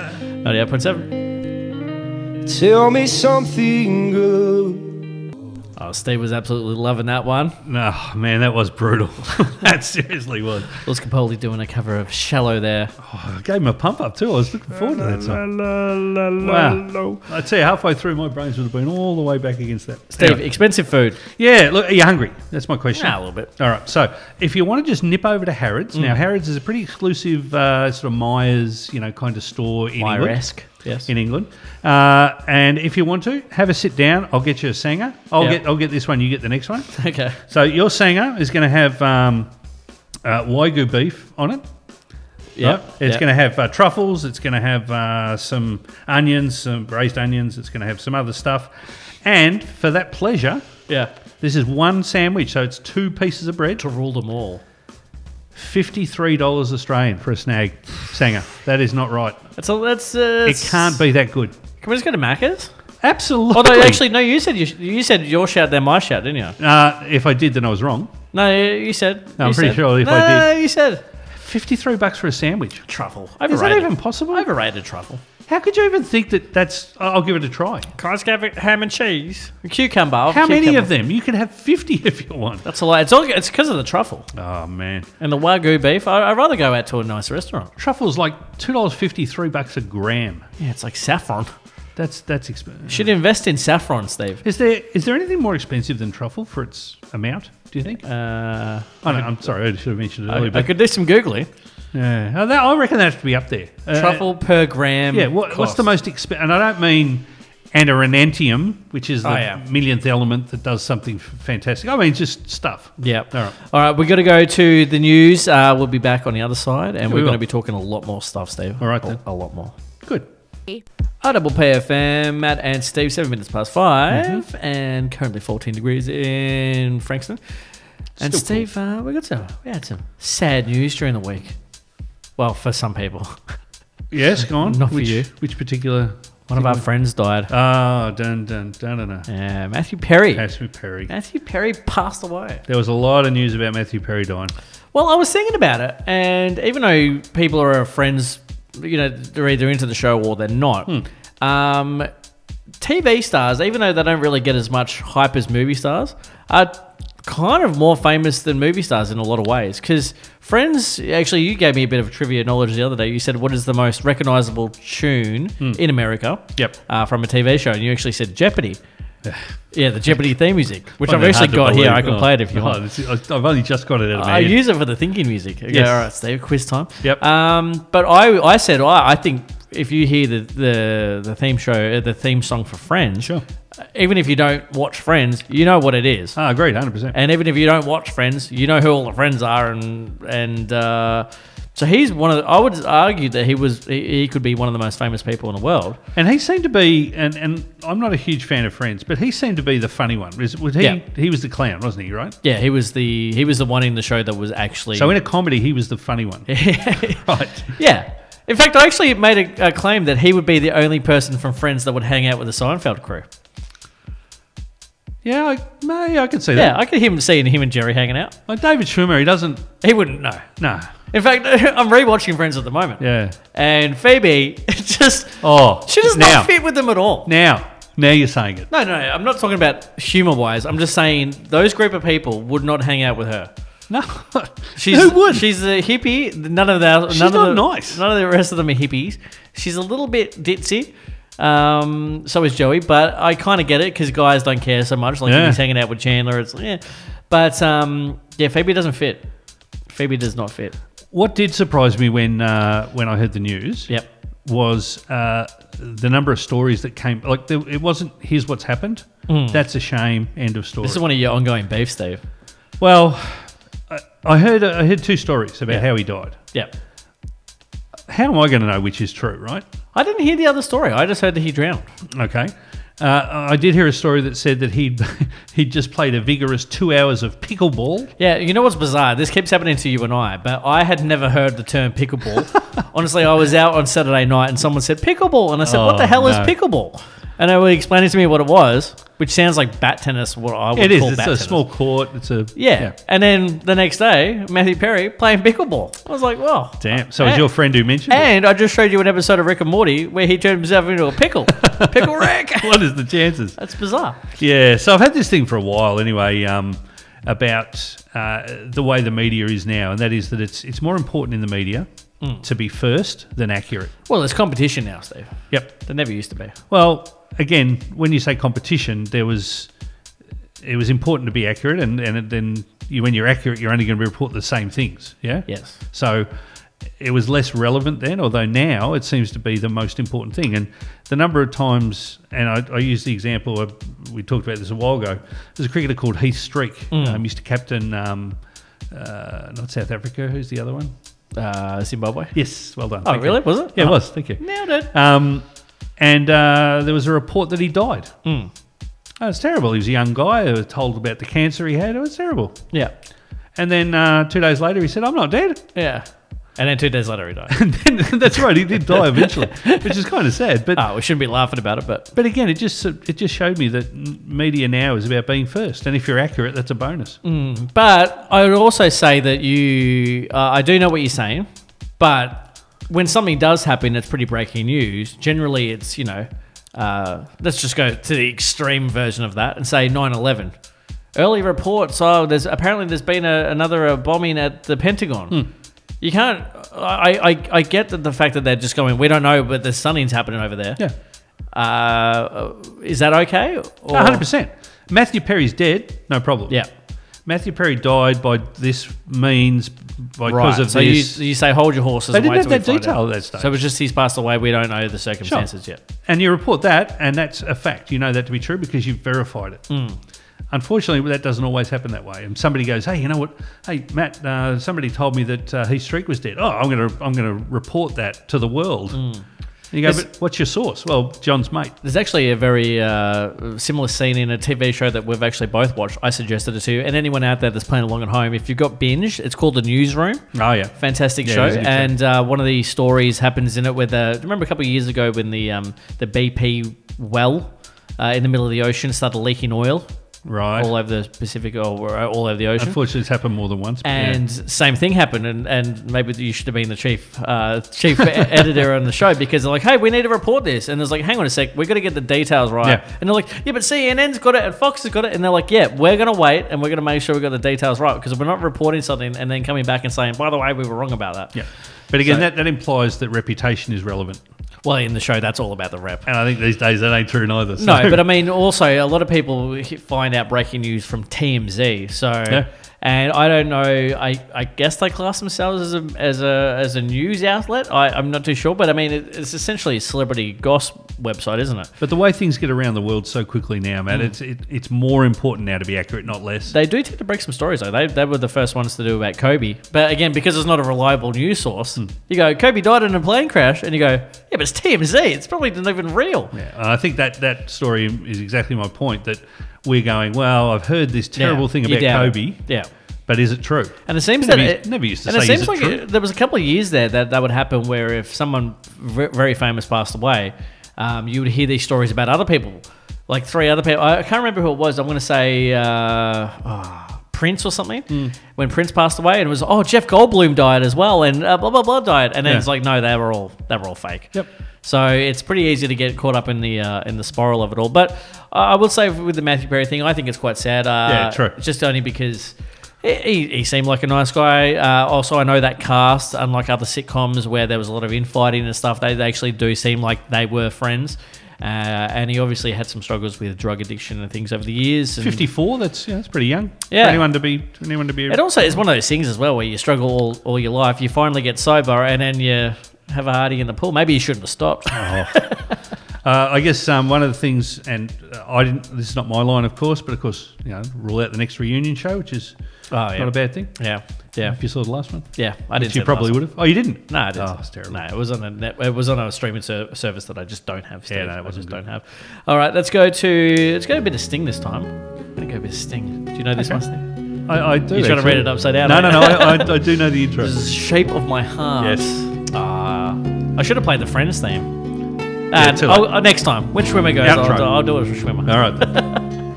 98.7. Tell me something good. Oh, Steve was absolutely loving that one. Oh, man, that was brutal. That seriously was. Lewis Capaldi doing a cover of Shallow there. Oh, I gave him a pump up too. I was looking forward to that song. Wow. I'd say halfway through, my brains would have been all the way back against that. Steve, Anyway. expensive food. Yeah, look, are you hungry? That's my question. Yeah, a little bit. All right, so if you want to just nip over to Harrods, now Harrods is a pretty exclusive sort of Myers, kind of store in England. Myresque, yes. In England, and if you want to have a sit down, I'll get you a Sanger. I'll get this one. You get the next one. Okay. So your Sanger is going to have Wagyu beef on it. Yeah. Right? It's going to have truffles. It's going to have some onions, some braised onions. It's going to have some other stuff. And for that pleasure, this is one sandwich. So it's 2 pieces of bread. To rule them all. $53 Australian for a Sanger. That is not right. It can't be that good. Can we just go to Macca's? Absolutely. Oh, no, actually, no, you said your shout, then my shout, didn't you? If I did, then I was wrong. No, you said. No, I'm pretty sure if I did. No, you said. $53 for a sandwich. Truffle. Is that even possible? Overrated truffle. How could you even think that's... I'll give it a try. Can I just have ham and cheese? A cucumber. How many of them? You can have 50 if you want. That's a lot. It's because of the truffle. Oh, man. And the Wagyu beef. I'd rather go out to a nice restaurant. Truffle's like $2.50, $3 a gram. Yeah, it's like saffron. That's expensive. Should invest in saffron, Steve. Is there anything more expensive than truffle for its amount, do you think? I'm sorry, I should have mentioned it earlier. I could do some Googling. Yeah, I reckon that has to be up there. Truffle per gram. Yeah, what's the most expensive? And I don't mean Anarantium, which is the millionth element that does something fantastic. I mean, just stuff. Yeah. All right, we've got to go to the news. We'll be back on the other side, and we're going to be talking a lot more stuff, Steve. All right, then. A lot more. Good. Double PFM, Matt and Steve, 7 minutes past 5, and currently 14 degrees in Frankston. And Still Steve, we had some sad news during the week. Well, for some people. Yes, go on. Not for you. Which particular... One of our friends died. Oh, dun. Yeah, Matthew Perry. Matthew Perry passed away. There was a lot of news about Matthew Perry dying. Well, I was thinking about it, and even though people are friends, they're either into the show or they're not. TV stars, even though they don't really get as much hype as movie stars, are kind of more famous than movie stars in a lot of ways. Because Friends, actually, you gave me a bit of trivia knowledge the other day. You said, what is the most recognizable tune in America from a TV show? And you actually said Jeopardy. Yeah, the Jeopardy theme music, which I've actually got here. I can play it if you want. I've only just got it out of my I head. use it for the thinking music. Okay, all right, Steve, quiz time. Yep. But I said, I think if you hear the theme show, the theme song for Friends, Sure. Even if you don't watch Friends, you know what it is. Agreed, 100%. And even if you don't watch Friends, you know who all the friends are, and so he's one of the, I would argue that he could be one of the most famous people in the world. And he seemed to be, and I'm not a huge fan of Friends, but he seemed to be the funny one. He was the clown, wasn't he? Right? Yeah, he was the one in the show that was actually. So in a comedy, he was the funny one. Right. Yeah. In fact, I actually made a claim that he would be the only person from Friends that would hang out with the Seinfeld crew. Yeah, I could see that. Yeah, I could see him and Jerry hanging out. Like David Schwimmer, He wouldn't know. No. In fact, I'm rewatching Friends at the moment. Yeah. And Phoebe she does not fit with them at all. Now you're saying it. No, I'm not talking about humor-wise. I'm just saying those group of people would not hang out with her. No. Who would? She's a hippie. She's not nice. None of the rest of them are hippies. She's a little bit ditzy. So is Joey, but I kind of get it because guys don't care so much. Like if he's hanging out with Chandler, it's But Phoebe doesn't fit. Phoebe does not fit. What did surprise me when I heard the news was the number of stories that came. Like it wasn't, here's what's happened. That's a shame. End of story. This is one of your ongoing beefs, Steve. Well, I heard two stories about how he died. Yeah. How am I going to know which is true, right? I didn't hear the other story. I just heard that he drowned. Okay. I did hear a story that said that he'd just played a vigorous 2 hours of pickleball. Yeah, you know what's bizarre? This keeps happening to you and I, but I had never heard the term pickleball. Honestly, I was out on Saturday night and someone said pickleball, and I said, what the hell is pickleball? And they were explaining to me what it was, which sounds like bat tennis, what I would call bat tennis. It's a small court. Yeah. And then the next day, Matthew Perry playing pickleball. I was like, well. Damn. So it was your friend who mentioned it? And I just showed you an episode of Rick and Morty where he turned himself into a pickle. Pickle Rick. What is the chances? That's bizarre. Yeah. So I've had this thing for a while anyway about the way the media is now, and that is that it's more important in the media to be first than accurate. Well, there's competition now, Steve. Yep. There never used to be. Well, again, when you say competition, it was important to be accurate, and then when you're accurate, you're only going to report the same things. Yeah. Yes. So it was less relevant then, although now it seems to be the most important thing. And the number of times, and I used the example we talked about this a while ago. There's a cricketer called Heath Streak, used to captain not South Africa. Who's the other one? Zimbabwe. Yes. Well done. Oh, really? Was it? Yeah, it was. Thank you. Nailed it. And there was a report that he died. Oh, it's terrible. He was a young guy. I was told about the cancer he had. It was terrible. Yeah. And then 2 days later, he said, I'm not dead. Yeah. And then 2 days later, he died. And then, that's right. He did die eventually, which is kind of sad. But we shouldn't be laughing about it. But again, it just showed me that media now is about being first. And if you're accurate, that's a bonus. But I would also say that I do know what you're saying, but when something does happen that's pretty breaking news, generally it's, let's just go to the extreme version of that and say 9/11. Early reports, there's been another bombing at the Pentagon. You can't, I get the fact that they're just going, we don't know, but there's something's happening over there. Yeah. Is that okay? Or? 100%. Matthew Perry's dead, no problem. Yeah. Matthew Perry died by this means because of so this. So you say hold your horses. They didn't have that detail at that stage. So it was just he's passed away. We don't know the circumstances yet. And you report that, and that's a fact. You know that to be true because you've verified it. Unfortunately, that doesn't always happen that way. And somebody goes, "Hey, you know what? Hey, Matt, somebody told me that Heath Streak was dead. Oh, I'm gonna report that to the world." And you go, but what's your source? Well, John's mate. There's actually a very similar scene in a TV show that we've actually both watched. I suggested it to you. And anyone out there that's playing along at home, if you've got Binge, it's called The Newsroom. Oh, yeah. Fantastic show. And one of the stories happens in it with, remember a couple of years ago when the BP well in the middle of the ocean started leaking oil? Right. all over the Pacific or all over the ocean. Unfortunately, it's happened more than once. But And same thing happened, and maybe you should have been the chief editor on the show, because they're like, hey, we need to report this, and it's like, hang on a sec, we got to get the details right. Yeah. And they're like, yeah, but CNN's got it and Fox has got it, and they're like, yeah, we're gonna wait and we're gonna make sure we got the details right, because we're not reporting something and then coming back and saying, by the way, we were wrong about that. yeah. But again, So- that implies that reputation is relevant. Well, in the show, that's all about the rep. And I think these days that ain't true neither. So. No, but I mean, also a lot of people find out breaking news from TMZ. So, Yeah. and I don't know. I guess they class themselves as a news outlet. I'm not too sure, but I mean, it's essentially a celebrity gossip website, isn't it? But the way things get around the world so quickly now, man, it's more important now to be accurate, not less. They do tend to break some stories though. They were the first ones to do about Kobe, but again, because it's not a reliable news source, you go, Kobe died in a plane crash, and you go, yeah, but it's TMZ. It's probably not even real. Yeah, and I think that story is exactly my point, that we're going, well, I've heard this terrible thing you about doubt Kobe, it. Yeah. but is it true? And it seems Never used to and say, it seems is it like true? there was a couple of years there that would happen where if someone very famous passed away, you would hear these stories about other people, like 3 other people. I can't remember who it was. I'm going to say Prince or something. When Prince passed away, and it was, Jeff Goldblum died as well, and blah blah blah died, and then it's like, no, they were all fake. Yep. So it's pretty easy to get caught up in the spiral of it all. But I would say with the Matthew Perry thing, I think it's quite sad. Yeah, true. Just only because he seemed like a nice guy. Also, I know that cast, unlike other sitcoms where there was a lot of infighting and stuff, they actually do seem like they were friends. And he obviously had some struggles with drug addiction and things over the years. And 54, that's pretty young. Yeah. For anyone to be. It also is one of those things as well where you struggle all your life. You finally get sober and then you have a hardy in the pool. Maybe you shouldn't have stopped. I guess one of the things, and I didn't. This is not my line, of course, but of course, rule out the next reunion show, which is not a bad thing. Yeah. If you saw the last one, Yeah, I didn't. which you probably would have. Oh, you didn't? No, I didn't. Oh, it's terrible. No, it was on it was on a streaming service that I just don't have. Steve. Yeah, no, it I wasn't just good. don't have. All right, let's go a bit of Sting this time. I'm gonna go a bit of Sting. Do you know this Okay. one, Sting? I do. You're trying to actually. read it upside down. No, aren't you? I do know the intro. This is Shape of My Heart. Yes. I should have played the Friends theme. too late. Next time, when Schwimmer goes, Outro. I'll do it for Schwimmer. All right.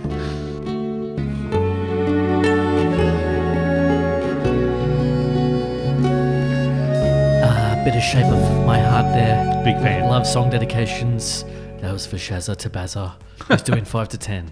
Bit of Shape of My Heart there. Big fan. Love song dedications. That was for Shazza to Bazza, who's doing 5 to 10.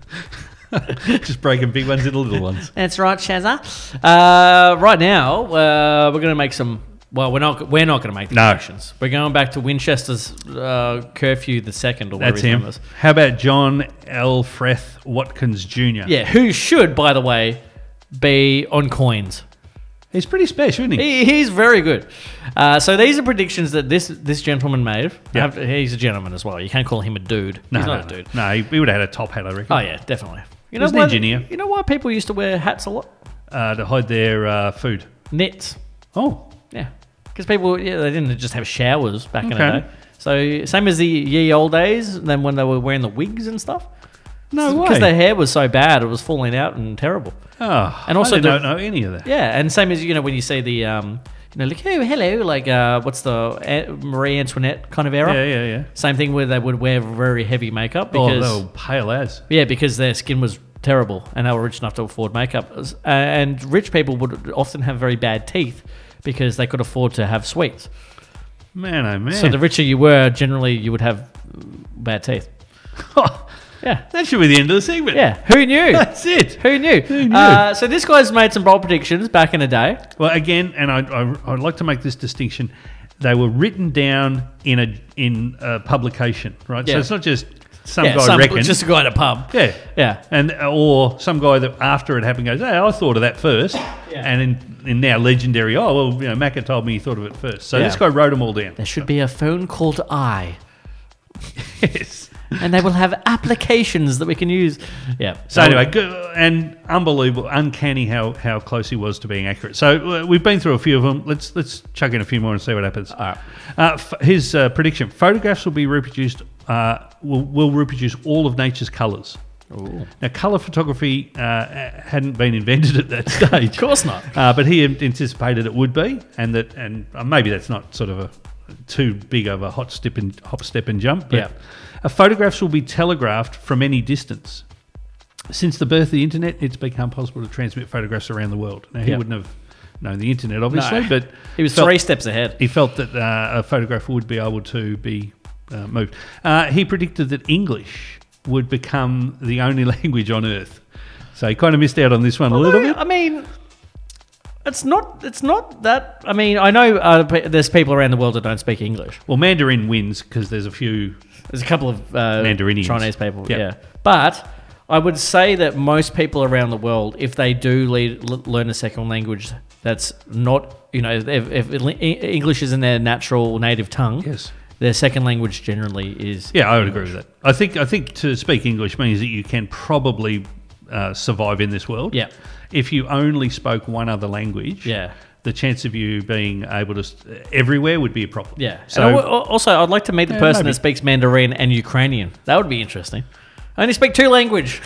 Just breaking big ones into little ones. That's right, Shazza. Right now, we're going to make some. Well, we're not going to make the predictions. We're going back to Winchester's curfew the second, or whatever That's his name him. is. How about John Elfreth Watkins Jr.? Yeah, who should, by the way, be on coins. He's pretty special, isn't he? He's very good. So these are predictions that this gentleman made. Yeah. He's a gentleman as well. You can't call him a dude. He's not a dude. No, he would have had a top hat, I reckon. Oh yeah, definitely. You He's an why- engineer. You know why people used to wear hats a lot? To hide their food. Nets. Oh, Yeah, because people they didn't just have showers back in the Okay. day. So same as the ye old days, then when they were wearing the wigs and stuff. no way. Because their hair was so bad, it was falling out and terrible. Oh, And also I the- don't know any of that. Yeah, and same as when you see the like, oh hello, like what's the Marie Antoinette kind of era? Yeah. Same thing where they would wear very heavy makeup Oh, because they were pale as. yeah, because their skin was terrible and they were rich enough to afford makeup. And rich people would often have very bad teeth because they could afford to have sweets. Man, oh man. So the richer you were, generally you would have bad teeth. Yeah. That should be the end of the segment. Yeah. Who knew? That's it. Who knew? Who knew? So this guy's made some bold predictions back in the day. Well, again, and I'd like to make this distinction. They were written down in a publication, right? Yeah. So it's not just some guy reckons. Just a guy at a pub. Yeah. Yeah. And or some guy that after it happened goes, hey, I thought of that first. Yeah. And in now legendary, Macca told me he thought of it first. So Yeah. this guy wrote them all down. There should be a phone called I. Yes. And they will have applications that we can use. Yeah. So anyway, and unbelievable, uncanny how close he was to being accurate. So we've been through a few of them. Let's chuck in a few more and see what happens. All right. His prediction: photographs will be reproduced. Will reproduce all of nature's colours. Ooh. Now, colour photography hadn't been invented at that stage. Of course not. But he anticipated it would be, and maybe that's not sort of a too big of a hop, step, and jump. But Yeah. Photographs will be telegraphed from any distance. Since the birth of the internet, it's become possible to transmit photographs around the world. Now, he wouldn't have known the internet, obviously, but he was 3 steps ahead. He felt that a photographer would be able to be moved. He predicted that English would become the only language on Earth. So he kind of missed out on this one a little bit. I mean, it's not that. I mean, I know there's people around the world that don't speak English. Well, Mandarin wins because there's a couple of Mandarinians. Chinese people, yeah. But I would say that most people around the world, if they do learn a second language that's not, if English isn't their natural native tongue, yes, their second language generally is. Yeah, I would agree with that. I think to speak English means that you can probably survive in this world. Yeah. If you only spoke one other language, the chance of you being able to everywhere would be a problem. Yeah. So also, I'd like to meet the person that speaks Mandarin and Ukrainian. That would be interesting. I only speak 2 languages.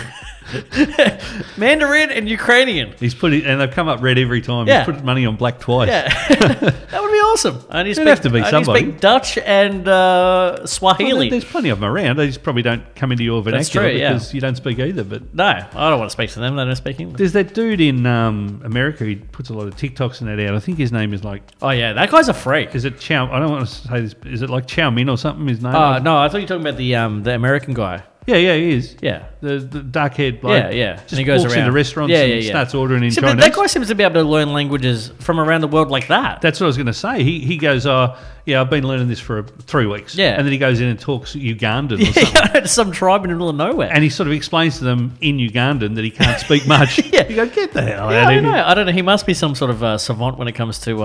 Mandarin and Ukrainian. And they've come up red every time. Yeah. He's put money on black twice. Yeah. That would be awesome. I only speak Dutch and Swahili. Well, there's plenty of them around. They just probably don't come into your vernacular because you don't speak either. But no, I don't want to speak to them. They don't speak English. There's that dude in America. He puts a lot of TikToks and that out. I think his name is like... Oh, yeah. That guy's a freak. Is it Chow... I don't want to say this. Is it like Chow Min or something, his name? No, I thought you were talking about the American guy. Yeah, he is. Yeah. The dark-haired bloke. Yeah. Just and he goes walks into restaurants and starts ordering in Chinese. That guy seems to be able to learn languages from around the world like that. That's what I was going to say. He goes, I've been learning this for 3 weeks. Yeah. And then he goes in and talks Ugandan or something. Yeah, some tribe in the middle of nowhere. And he sort of explains to them in Ugandan that he can't speak much. Yeah. You go, get the hell out of here. I don't know. He must be some sort of savant when it comes to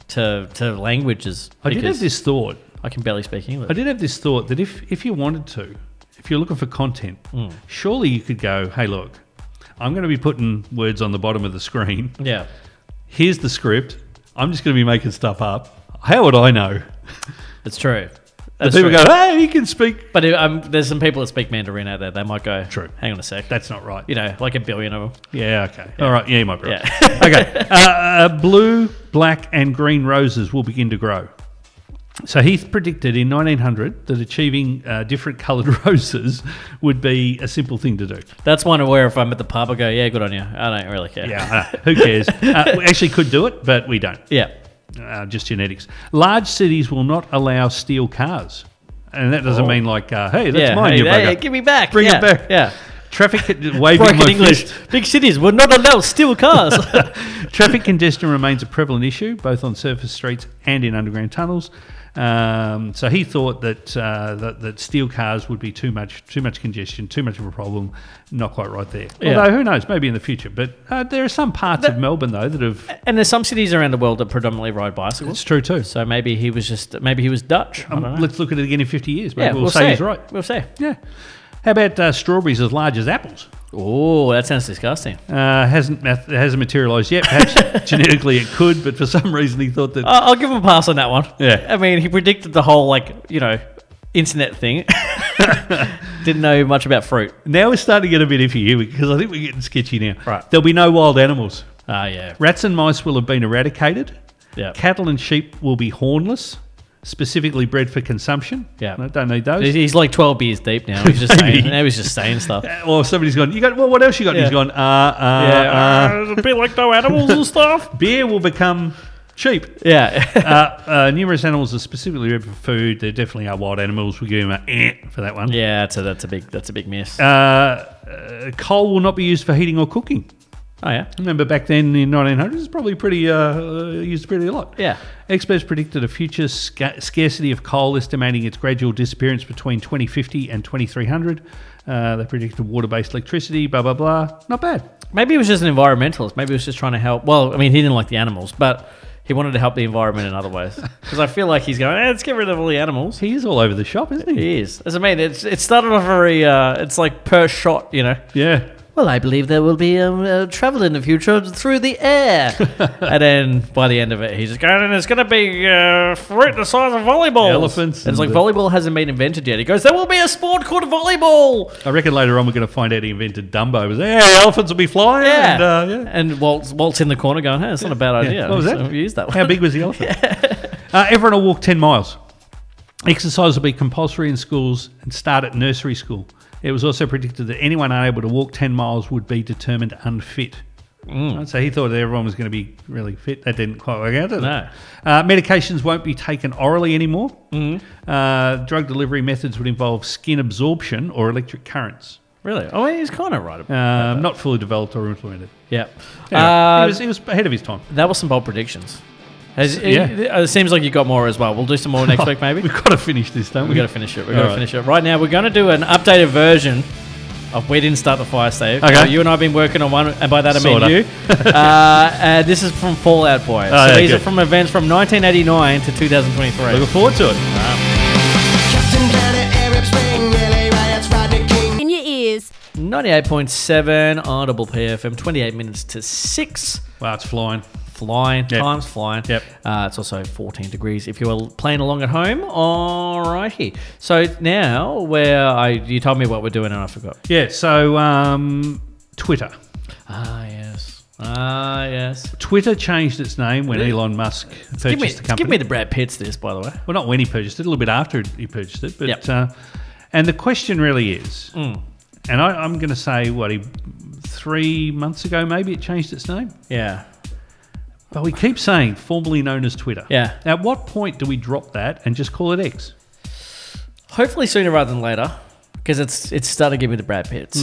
languages. I did have this thought. I can barely speak English. I did have this thought that if you wanted to, if you're looking for content, surely you could go, hey, look, I'm going to be putting words on the bottom of the screen. Yeah. Here's the script. I'm just going to be making stuff up. How would I know? It's true. And people go, hey, he can speak. But there's some people that speak Mandarin out there. They might go, true. Hang on a sec. That's not right. Like a billion of them. Yeah, okay. Yeah. All right. Yeah, you might be right. Yeah. Okay. Blue, black, and green roses will begin to grow. So he predicted in 1900 that achieving different coloured roses would be a simple thing to do. That's one where if I'm at the pub, I go, yeah, good on you. I don't really care. Yeah, who cares? We actually could do it, but we don't. Yeah. Just genetics. Large cities will not allow steel cars. And that doesn't mean like, hey, that's mine, you bugger. Hey, give me back. Bring it back. Yeah. Traffic waving Broken my English. fist. Big cities will not allow steel cars. Traffic congestion remains a prevalent issue, both on surface streets and in underground tunnels. So he thought that steel cars would be too much congestion, too much of a problem. Not quite right there. Yeah. Although who knows, maybe in the future. But there are some parts of Melbourne though that have. And there's some cities around the world that predominantly ride bicycles. It's true too. So maybe he was Dutch. I don't know. Let's look at it again in 50 years. Maybe we'll say he's right. We'll see. Yeah. How about strawberries as large as apples? Oh, that sounds disgusting. Hasn't materialised yet. Perhaps genetically it could, but for some reason he thought that... I'll give him a pass on that one. Yeah. I mean, he predicted the whole, internet thing. Didn't know much about fruit. Now we're starting to get a bit iffy here because I think we're getting sketchy now. Right. There'll be no wild animals. Yeah. Rats and mice will have been eradicated. Yeah. Cattle and sheep will be hornless, specifically bred for consumption. Yeah. No, don't need those. He's like 12 beers deep now. He's just saying stuff. Or somebody's gone, what else you got? Yeah. He's gone, It's a bit like no animals and stuff. Beer will become cheap. Yeah. Numerous animals are specifically bred for food. There definitely are wild animals. We'll give him a for that one. Yeah, that's a big miss. Coal will not be used for heating or cooking. Oh, yeah? Remember back then in 1900s, it's probably pretty used pretty a lot. Yeah. Experts predicted a future scarcity of coal, estimating its gradual disappearance between 2050 and 2300. They predicted water-based electricity, blah, blah, blah. Not bad. Maybe he was just an environmentalist. Maybe he was just trying to help. Well, I mean, he didn't like the animals, but he wanted to help the environment in other ways. Because I feel like he's going, let's get rid of all the animals. He is all over the shop, isn't he? He is. As I mean, it started off very, it's like per shot, Yeah. Well, I believe there will be travel in the future through the air. And then by the end of it, he's just going, and it's going to be fruit the size of volleyballs. Elephants. And it's like volleyball hasn't been invented yet. He goes, there will be a sport called volleyball. I reckon later on we're going to find out he invented Dumbo. Elephants will be flying. Yeah. And Walt's in the corner going, hey, that's not a bad idea. What was that? So we used that one. How big was the elephant? Everyone will walk 10 miles. Exercise will be compulsory in schools and start at nursery school. It was also predicted that anyone unable to walk 10 miles would be determined unfit. Right, so he thought that everyone was going to be really fit. That didn't quite work out, did it? Medications won't be taken orally anymore. Drug delivery methods would involve skin absorption or electric currents. Really? Oh, he's kind of right about that. Not fully developed or implemented. Yeah. Anyway, he was ahead of his time. That was some bold predictions. It seems like you got more as well. We'll do some more next week, maybe. We've got to finish this, don't we? We've got to finish it. We've got to finish it. Right now, we're going to do an updated version of We Didn't Start the Fire, Steve. Okay. You and I have been working on one, and by that I mean Sorta. you. This is from Fallout Boy. Oh, so yeah, these good. are from events from 1989 to 2023. Looking forward to it. In your ears. 98.7 Audible PFM, 28 minutes to 6. Wow, it's flying. Flying. Time's flying. Yep. It's also 14 degrees if you are playing along at home. Alrighty. So now you told me what we're doing and I forgot. Yeah, so Twitter. Yes. Twitter changed its name when Elon Musk purchased the company. Give me the Brad Pitts this, by the way. Well, not when he purchased it, a little bit after he purchased it. But Yep. and the question really is, and I'm going to say, 3 months ago maybe it changed its name? Yeah. But we keep saying formerly known as Twitter. Yeah. At what point do we drop that and just call it X? Hopefully sooner rather than later, because it's starting to give me the Brad Pitts.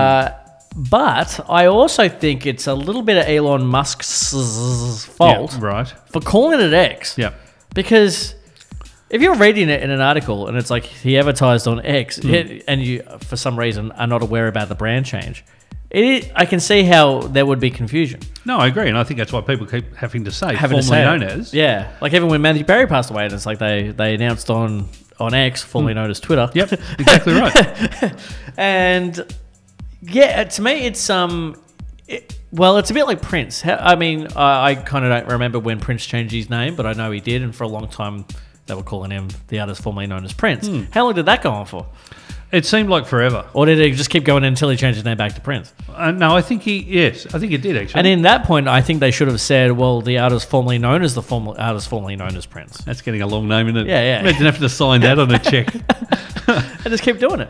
But I also think it's a little bit of Elon Musk's fault Right. for calling it X. Yeah. Because if you're reading it in an article and it's like he advertised on X and you, for some reason, are not aware about the brand change, I can see how there would be confusion. No, I agree. And I think that's why people keep having to say Having to formerly say known it. as. Yeah. Like even when Matthew Berry passed away, and it's like they announced on X, formerly known as Twitter. Yep, exactly right. And yeah, to me, it's it's a bit like Prince. I kind of don't remember when Prince changed his name, but I know he did, and for a long time they were calling him the artist formerly known as Prince. How long did that go on for? It seemed like forever. Or did it just keep going until he changed his name back to Prince? No, I think it did actually. And in that point, I think they should have said, well, the artist formerly known as artist formerly known as Prince. That's getting a long name, isn't it? Yeah. Imagine having to sign that on a check. And just keep doing it.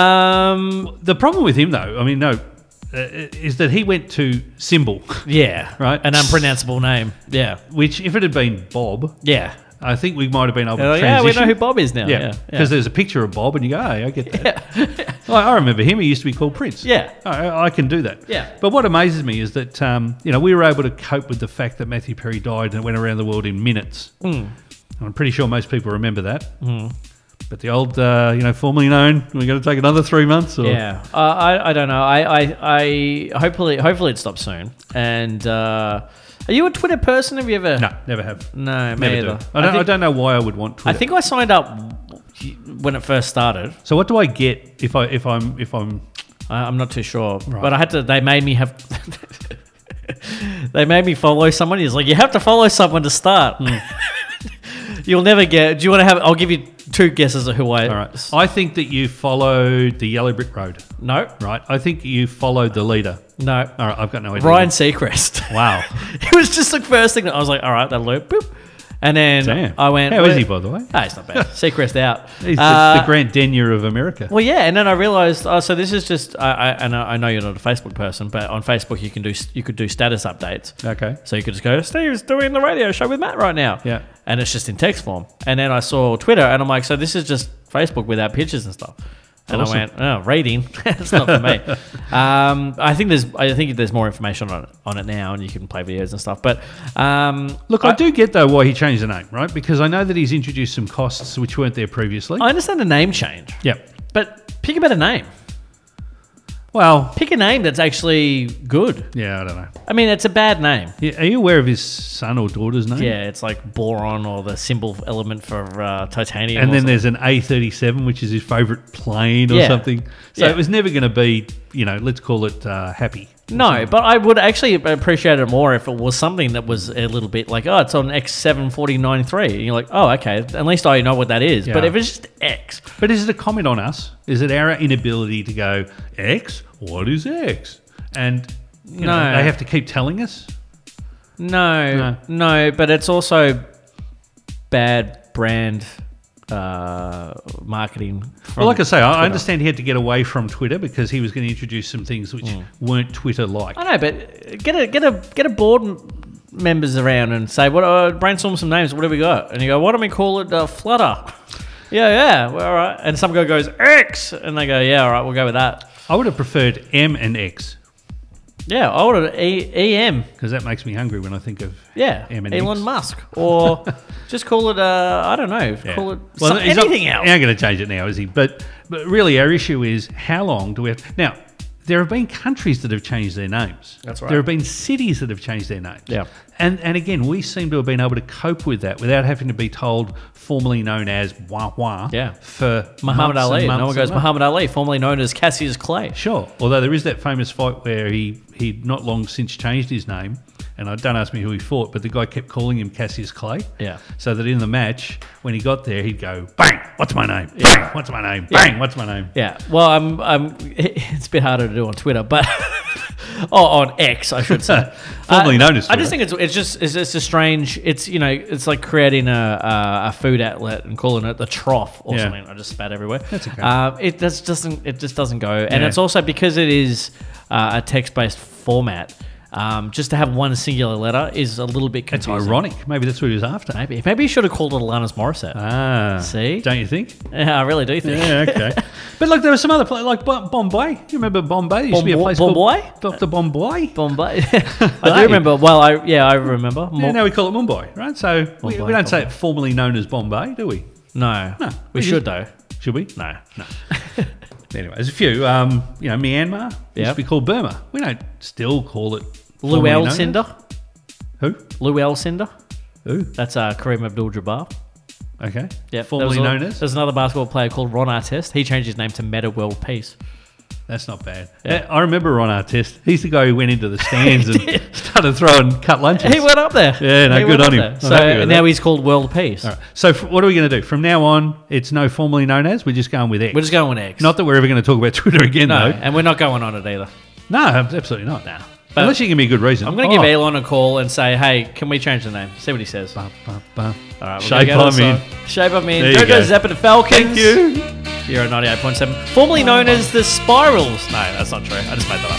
The problem with him, though, is that he went to Symbol. Yeah. Right. An unpronounceable name. Yeah. Which, if it had been Bob, Yeah. I think we might have been able to Yeah, transition. we know who Bob is now. Yeah, because there's a picture of Bob, and you go, "Hey, I get that." I remember him. He used to be called Prince. Yeah. I can do that. Yeah. But what amazes me is that we were able to cope with the fact that Matthew Perry died and it went around the world in minutes. I'm pretty sure most people remember that. But the old, formerly known, we're going to take another 3 months. Or? Yeah, I don't know. I hopefully it stops soon. And are you a Twitter person? Have you ever? No, never have. No, me Never either. do. I don't know why I would want Twitter. I think I signed up when it first started. So what do I get if I'm? I'm not too sure, Right. but I had to. They made me have. They made me follow someone. He's like, you have to follow someone to start. You'll never get. Do you want to have? I'll give you 2 guesses of who I. All right. I think that you followed the Yellow Brick Road. No. Right. I think you followed the leader. No. All right. I've got no idea. Ryan Seacrest. Wow. It was just the first thing that I was like, all right, that'll loop. Boop. And then Damn. I went. How is he, by the way? Oh, it's not bad. Seacrest out. He's the Grant Denyer of America. Well, yeah, and then I realised. Oh, so this is just. I know you're not a Facebook person, but on Facebook you could do status updates. Okay. So you could just go, Steve's doing the radio show with Matt right now. Yeah. And it's just in text form. And then I saw Twitter, and I'm like, so this is just Facebook without pictures and stuff. And Awesome. I went, oh, rating. It's not for me. I think there's more information on it now, and you can play videos and stuff. But Look, I do get though why he changed the name, right? Because I know that he's introduced some costs which weren't there previously. I understand the name change. Yep. But pick a better name. Well, Pick a name that's actually good. yeah, I don't know. I mean, it's a bad name. Yeah, are you aware of his son or daughter's name? Yeah, it's like boron or the symbol element for titanium. And or then something. there's an A37, which is his favourite plane or Yeah. something. So Yeah. it was never going to be, let's call it happy. No, but I would actually appreciate it more if it was something that was a little bit like, oh, it's on X74093. And you're like, oh, okay, at least I know what that is. But Yeah. if it's just X, But is it a comment on us? Is it our inability to go, X? What is X? And No. they have to keep telling us? no, but it's also bad brand marketing. Well, like I say, I understand he had to get away from Twitter because he was going to introduce some things which weren't Twitter-like. I know, but get a board members around and say, "What? Brainstorm some names. What do we got?" And you go, "Why don't we call it Flutter?" Yeah, well, all right. And some guy goes X, and they go, "Yeah, all right, we'll go with that." I would have preferred M and X. Yeah, I would have EM. Because that makes me hungry when I think of M and Elon X. Musk. Or just call it, I don't know, call it anything else. He ain't going to change it now, is he? But really our issue is how long do we have... Now, there have been countries that have changed their names. That's right. There have been cities that have changed their names. Yeah. And again, we seem to have been able to cope with that without having to be told formerly known as Wah Wah for Muhammad months Ali. and months No one goes and months. Muhammad Ali, formerly known as Cassius Clay. Sure. Although there is that famous fight where he'd not long since changed his name, and don't ask me who he fought, but the guy kept calling him Cassius Clay. Yeah. So that in the match, when he got there, he'd go, bang, what's my name? Bang, what's my name? Bang, what's my name? Yeah. Well, it's a bit harder to do on Twitter, but on X, I should say. Formerly known as Twitter. I just think it's just a strange. It's it's like creating a food outlet and calling it the Trough or something. I just spat everywhere. That's okay. It just doesn't go, and it's also because it is a text-based format. Just to have one singular letter is a little bit confusing. It's ironic. Maybe that's what he was after. Maybe you should have called it Alanis Morissette. Ah. See? Don't you think? Yeah, I really do think. Yeah, okay. But look, there were some other places, like Bombay. You remember Bombay? There used to be a place Bombay? called Dr. Bombay. Bombay. I do remember. Well, I remember. Yeah, now we call it Mumbai, right? So we don't say it formerly known as Bombay, do we? No. We should, though. Should we? No. Anyway, there's a few. Myanmar used to be called Burma. We don't still call it Luel Cinder. Who? Luel Cinder. Who? That's Kareem Abdul-Jabbar. Okay. Yeah. Formerly known as? There's another basketball player called Ron Artest. He changed his name to Meta World Peace. That's not bad. Yeah. I remember Ron Artest. He's the guy who went into the stands and started throwing cut lunches. He went up there. Yeah, no, good on him. So now he's called World Peace. All right. So what are we going to do? From now on, it's no formerly known as. We're just going with X. We're just going with X. Not that we're ever going to talk about Twitter again, No, though. and we're not going on it either. No, absolutely not. No. Unless you give me a good reason. I'm going to give Elon a call and say, hey, can we change the name? See what he says. All right, Shape I'm in. Shape I'm in. There you Jojo go. Zappa the Falcons. Thank you. You're at 98.7. Formerly known as the Spirals. No, that's not true. I just made that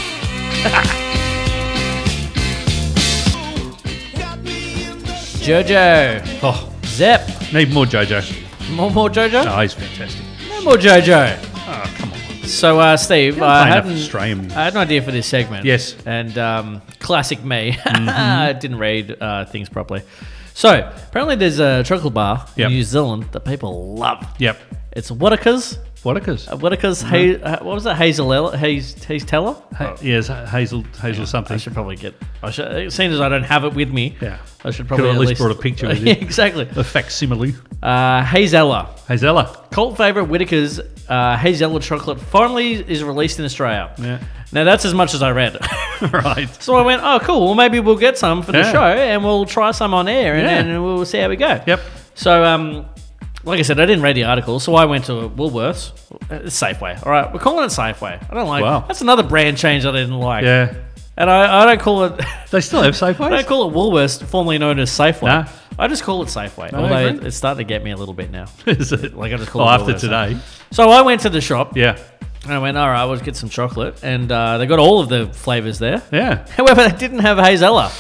up. Jojo. Oh, Zep. need more JoJo. More Jojo? No, he's fantastic. No more Jojo. Oh, come on. So, Steve, I I had had an idea for this segment. Yes. And classic me. I didn't read things properly. So, apparently there's a chocolate bar in New Zealand that people love. Yep. It's Whittaker's. Whittaker's. Whittaker's, what was that? Hazeteller? Yes, Hazel something. I should probably seeing as I don't have it with me, I should probably Could have at least brought a picture with you. Exactly. A facsimile. Hazella. Hazella. Cult favourite Whittaker's Hazella chocolate finally is released in Australia. Yeah. Now, that's as much as I read. Right. So I went, oh, cool. Well, maybe we'll get some for the show and we'll try some on air and then we'll see how we go. Yep. So, like I said, I didn't read the article, so I went to Woolworths. Safeway. All right, we're calling it Safeway. I don't like Wow. That's another brand change I didn't like. Yeah. And I don't call it... They still have Safeways? I don't call it Woolworths, formerly known as Safeway. Nah. I just call it Safeway, No, I although agree. it's starting to get me a little bit now. Is it? Like I just call it after Woolworths. today. So I went to the shop. Yeah. And I went, all right, we'll get some chocolate. And they got all of the flavours there. Yeah. However, they didn't have Hazella.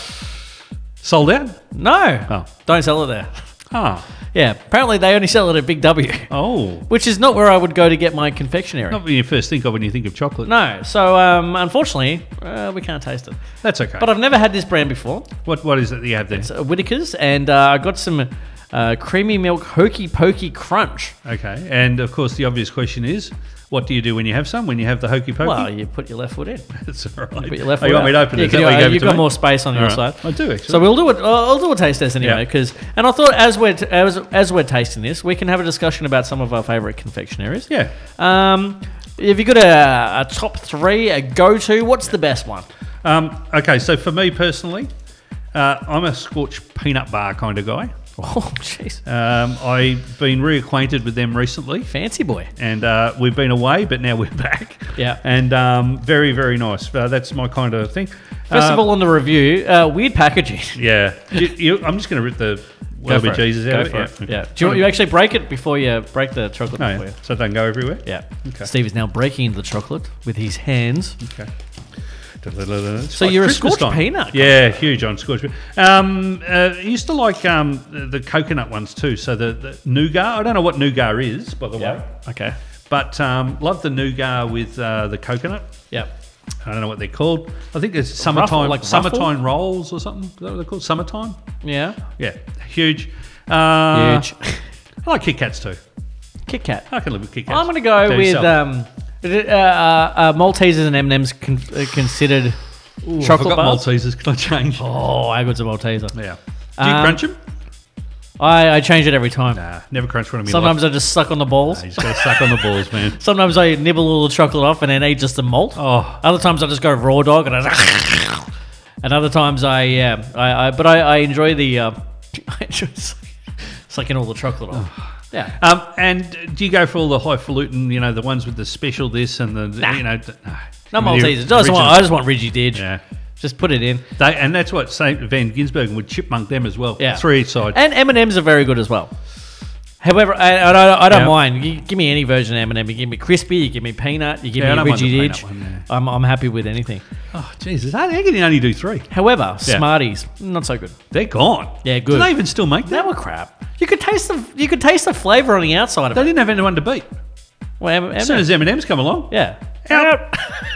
Sold out? No. Oh. Don't sell it there. Ah. Yeah, apparently they only sell it at Big W. Oh. Which is not where I would go to get my confectionery. Not what you first think of when you think of chocolate. No. So, unfortunately, we can't taste it. That's okay. But I've never had this brand before. What is it that you have there? It's Whittaker's. And I got some creamy milk Hokey Pokey Crunch. Okay. And, of course, the obvious question is, what do you do when you have some? When you have the Hokey Pokey? Well, you put your left foot in. That's all right. Put your left you foot want me to out. open Yeah, it? Is that why you gave it you've to got me? more space on your All side. right. I do, actually. So we'll do it. I'll do a taste test anyway, Yeah. because, and I thought as we're tasting this, we can have a discussion about some of our favourite confectionaries. Yeah. If you got a top three, a go-to, what's the best one? Okay, so for me personally, I'm a scorched peanut bar kind of guy. Oh, jeez. I've been reacquainted with them recently. Fancy boy. And we've been away, but now we're back. Yeah. And very, very nice. That's my kind of thing. First of all, on the review, weird packaging. Yeah. I'm just going to rip whatever Jesus Go out for of it. Yeah. Do you actually break it before you break the chocolate? Oh, before yeah. you? So it don't go everywhere? Yeah. Okay. Steve is now breaking the chocolate with his hands. Okay. So you're a Scorched peanut. Yeah, huge on Scorched peanut. I used to like the coconut ones too. So the nougat. I don't know what nougat is, by the way. Yeah. Okay. But love the nougat with the coconut. Yeah. I don't know what they're called. I think it's summertime, like summertime rolls or something. Is that what they're called? Summertime. Yeah. Yeah, huge. Huge. I like Kit Kats too. Kit Kat. I can live with Kit Kats. I'm going to go Do with yourself. Maltesers and M&M's considered Ooh, I chocolate forgot bars. Maltesers. Can I change? Oh, how good's a Malteser? Yeah. Do you crunch them? I change it every time. Nah, never crunch one of me. Sometimes I just suck on the balls. Nah, you just got to suck on the balls, man. Sometimes I nibble all the chocolate off and then eat just the malt. Oh, Other times I just go raw dog and and other times I enjoy the I enjoy sucking all the chocolate off. Yeah. and do you go for all the highfalutin, the ones with the special this and the, Nah. no, No Maltesers. I just want Ridgy Didge. Yeah. Just put it in. And that's what St. Van Ginsbergen would chipmunk them as well. Yeah. 3 each side. And M&M's are very good as well. However, I don't Yeah. mind. You give me any version of M&M. You give me crispy, you give me peanut, you give Yeah, I me don't mind the Ridgy peanut Didge. one, yeah. I'm happy with anything. Oh, Jesus. How can you only do 3? However, Smarties, not so good. They're gone. Yeah, good. Do they even still make They them? were crap. You could taste the flavour on the outside of They it. didn't have anyone to beat. Well, As soon as M&M's come along. yeah. Out.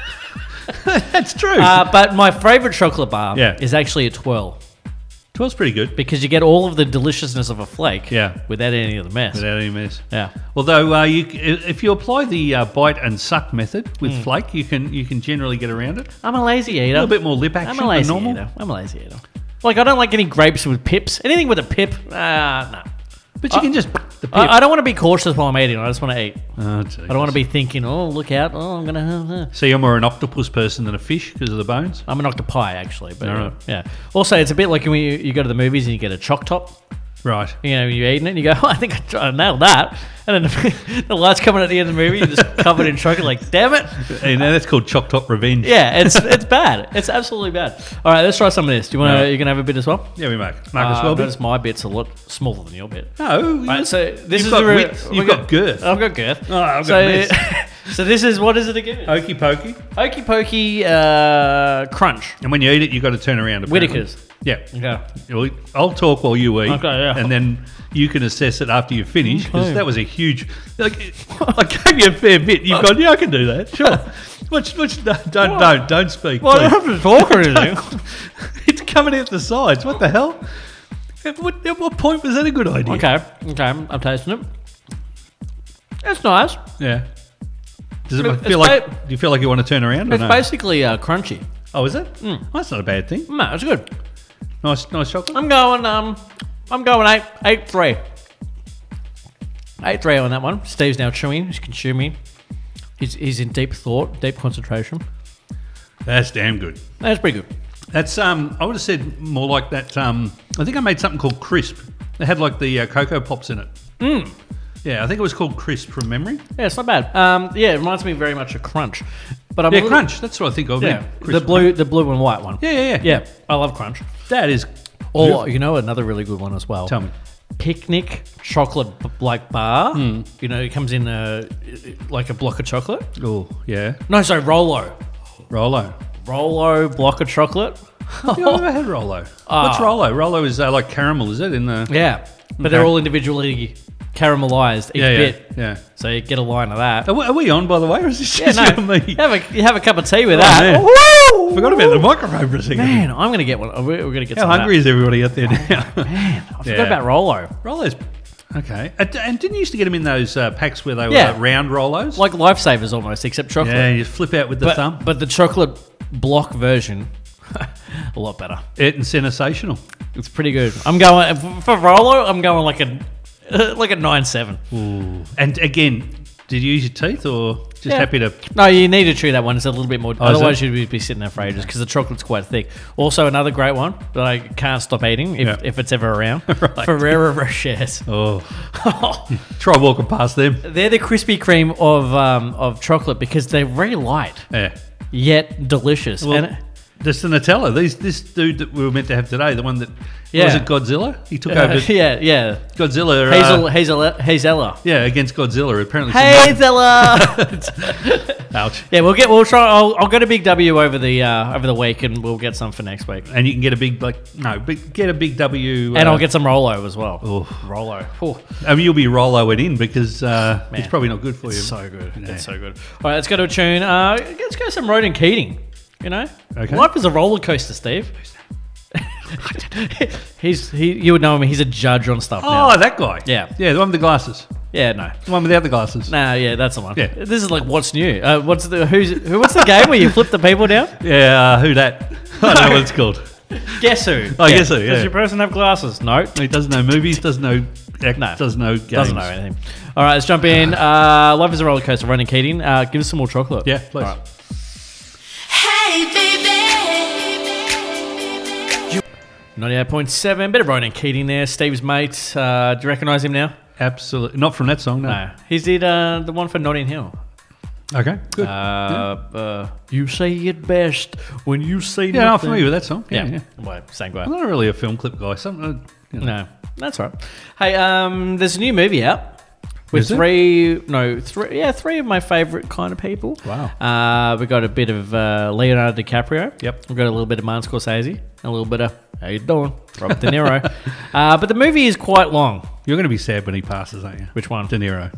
That's true. But my favourite chocolate bar Yeah. is actually a twirl 12's pretty good. because you get all of the deliciousness of a flake Yeah. without any of the mess. Without any mess. Yeah. Although if you apply the bite and suck method with flake, you can generally get around it. I'm a lazy eater. A little bit more lip action I'm a than lazy normal. eater. I'm a lazy eater. Like, I don't like any grapes with pips. Anything with a pip, no. But you can just the pip. I don't want to be cautious while I'm eating. I just want to eat. Oh, I don't want to be thinking, oh, look out. Oh, I'm going to... So you're more an octopus person than a fish because of the bones? I'm an octopi, actually. But Alright. yeah. Also, it's a bit like when you go to the movies and you get a choc top. Right. You're eating it and you go, oh, I think I nailed that. And then the light's coming at the end of the movie, you're just covered in chocolate, like, damn it. And that's called Choc Top Revenge. Yeah, it's bad. It's absolutely bad. All right, let's try some of this. Do you want to? You can have a bit as well. Yeah, we make. Marcus Welby. Notice my bit's a lot smaller than your bit. No. Right, so this You've is got the width. You've got girth. I've got girth. Oh, I've got so, this. so this is what is it again? Okey pokey. Okey pokey crunch. And when you eat it, you've got to turn around. apparently. Whittaker's. Yeah. Okay. I'll talk while you eat. Okay, yeah. And then you can assess it after you finish because Okay. that was a huge. Like, I gave you a fair bit. You've gone, yeah, I can do that. Sure. Don't speak. Well, I please. don't have to talk or anything. It's coming out the sides. What the hell? At what point was that a good idea? Okay. I'm tasting it. It's nice. Yeah. Does it It's feel like? Do you feel like you want to turn around? Or It's no? basically crunchy. Oh, is it? Well, that's not a bad thing. No, it's good. Nice chocolate. I'm going 8-3. 8-3 on that one. Steve's now chewing. He's consuming. He's in deep thought, deep concentration. That's damn good. That's pretty good. That's I would have said more like that. I think I made something called Crisp. It had like the Cocoa Pops in it. Yeah, I think it was called Crisp from memory. Yeah, it's not bad. Yeah, it reminds me very much of Crunch. But I'm a Yeah, little- Crunch. That's what I think of. Yeah, Crisp. the blue and white one. Yeah. Yeah, I love Crunch. That is. Or another really good one as well. Tell me. Picnic chocolate bar. It comes in like a block of chocolate. Oh, yeah. No, sorry, Rolo. Rolo. Rolo block of chocolate. I've never had Rolo. What's Rolo? Rolo is like caramel, is it? In the Yeah, but they're all individually caramelized each bit. Yeah. So you get a line of that. Are we on, by the way, or is this just you and me? You have a cup of tea with that. man. Woo! Forgot about the microphone for a second. Man, I'm going to get one. We're going to get How some of hungry is everybody out there now? that. Man, I forgot Yeah. about Rolo. Rolos. Okay. And didn't you used to get them in those packs where they were Yeah. round Rolos? Like Lifesavers almost, except chocolate. Yeah, you just flip out with the thumb. But the chocolate block version, a lot better. It's sensational. It's pretty good. I'm going, for Rolo, I'm going like a 9-7. Ooh. And again, did you use your teeth or just Yeah. happy to... No, you need to chew that one. It's a little bit more. Oh, is otherwise, it? you'd be sitting there for ages because the chocolate's quite thick. Also, another great one that I can't stop eating if it's ever around. Right. Ferrero Rochers. Oh. Try walking past them. They're the Krispy Kreme of chocolate because they're very light Yeah. yet delicious. Well, and Just Nutella. This dude that we were meant to have today, the one that was it Godzilla? He took over. Yeah. Godzilla. Hazella. Yeah, against Godzilla. Apparently. Hazella. Ouch. Yeah, we'll try. I'll get a big W over the week, and we'll get some for next week. And you can get a big get a big W. And I'll get some Rolo as well. Oh. Rolo. Ooh. I mean, you'll be Roloing in because it's probably not good for you. It's so good. Yeah. It's so good. All right, let's go to a tune. Let's go some Ronan Keating. You know, life is a roller coaster, Steve. You would know him. He's a judge on stuff now. Oh, that guy. Yeah, the one with the glasses. Yeah, no, the one without the glasses. Nah, yeah, that's the one. Yeah. This is like what's new. What's the game where you flip the people down? Yeah, who that? I don't know what it's called. Guess who? Oh, Guess who? Yeah. Does your person have glasses? No, he doesn't know movies. Doesn't know. Doesn't know games. Doesn't know anything. All right, let's jump in. Life is a roller coaster. Ronan Keating. Give us some more chocolate. Yeah, please. All right. Hey, baby. 98.7, bit of Ronan Keating there. Steve's mate. Do you recognise him now? Absolutely. Not from that song, no. No. He did the one for Notting Hill. Okay, good. You say it best when you say nothing. nothing. I'm familiar with that song. Yeah. Well, same guy. I'm not really a film clip guy. No, that's right. Hey, there's a new movie out. With three of my favourite kind of people. Wow. We got a bit of Leonardo DiCaprio. Yep. We've got a little bit of Martin Scorsese. A little bit of, how you doing? Robert De Niro. But the movie is quite long. You're going to be sad when he passes, aren't you? Which one? De Niro.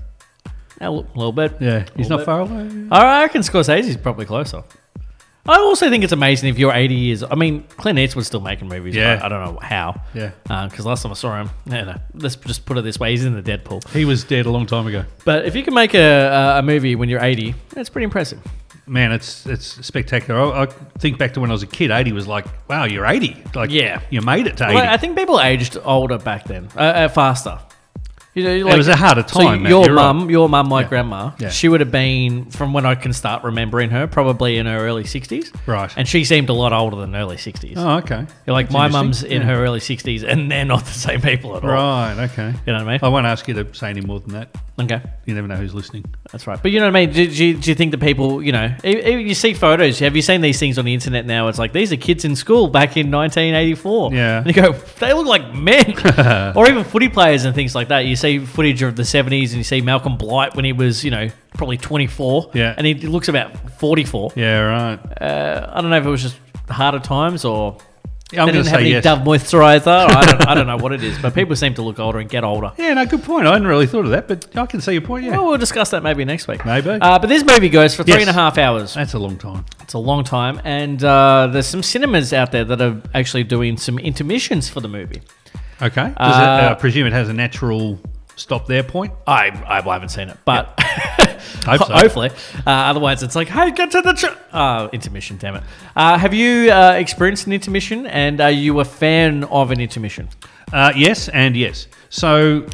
A little bit. Yeah. He's not far away. I reckon Scorsese's probably closer. I also think it's amazing if you're 80 years. I mean, Clint Eastwood's still making movies. Yeah. I don't know how. Yeah. Because last time I saw him, let's just put it this way, he's in the Deadpool. He was dead a long time ago. But if you can make a movie when you're 80, that's pretty impressive. Man, it's spectacular. I think back to when I was a kid. 80 was like, wow, you're 80. Like, yeah, you made it to 80. Well, I think people aged older back then, faster. You know, like, it was a harder time. So your mum, my grandma, she would have been, from when I can start remembering her, probably in her early 60s. Right. And she seemed a lot older than early 60s. Oh, okay. You're like, my mum's in her early 60s, and they're not the same people at all. Right, okay. You know what I mean? I won't ask you to say any more than that. Okay. You never know who's listening. That's right. But you know what I mean? Do you think the people, you know, you see photos, have you seen these things on the internet now? It's like, these are kids in school back in 1984. Yeah. And you go, they look like men. Or even footy players and things like that. You see footage of the 70s and you see Malcolm Blight when he was, you know, probably 24. Yeah. And he looks about 44. Yeah, right. I don't know if it was just harder times or... I'm going to say yes. Dove moisturizer. I don't know what it is, but people seem to look older and get older. Yeah, no, good point. I hadn't really thought of that, but I can see your point, yeah. Well, we'll discuss that maybe next week. Maybe. But this movie goes for 3.5 hours. That's a long time. It's a long time. And there's some cinemas out there that are actually doing some intermissions for the movie. Okay. Does it, I presume it has a natural stop there point? I haven't seen it, but... Hope so. Hopefully. Otherwise, it's like, hey, get to the... intermission, damn it. Have you experienced an intermission, and are you a fan of an intermission? Yes and yes. So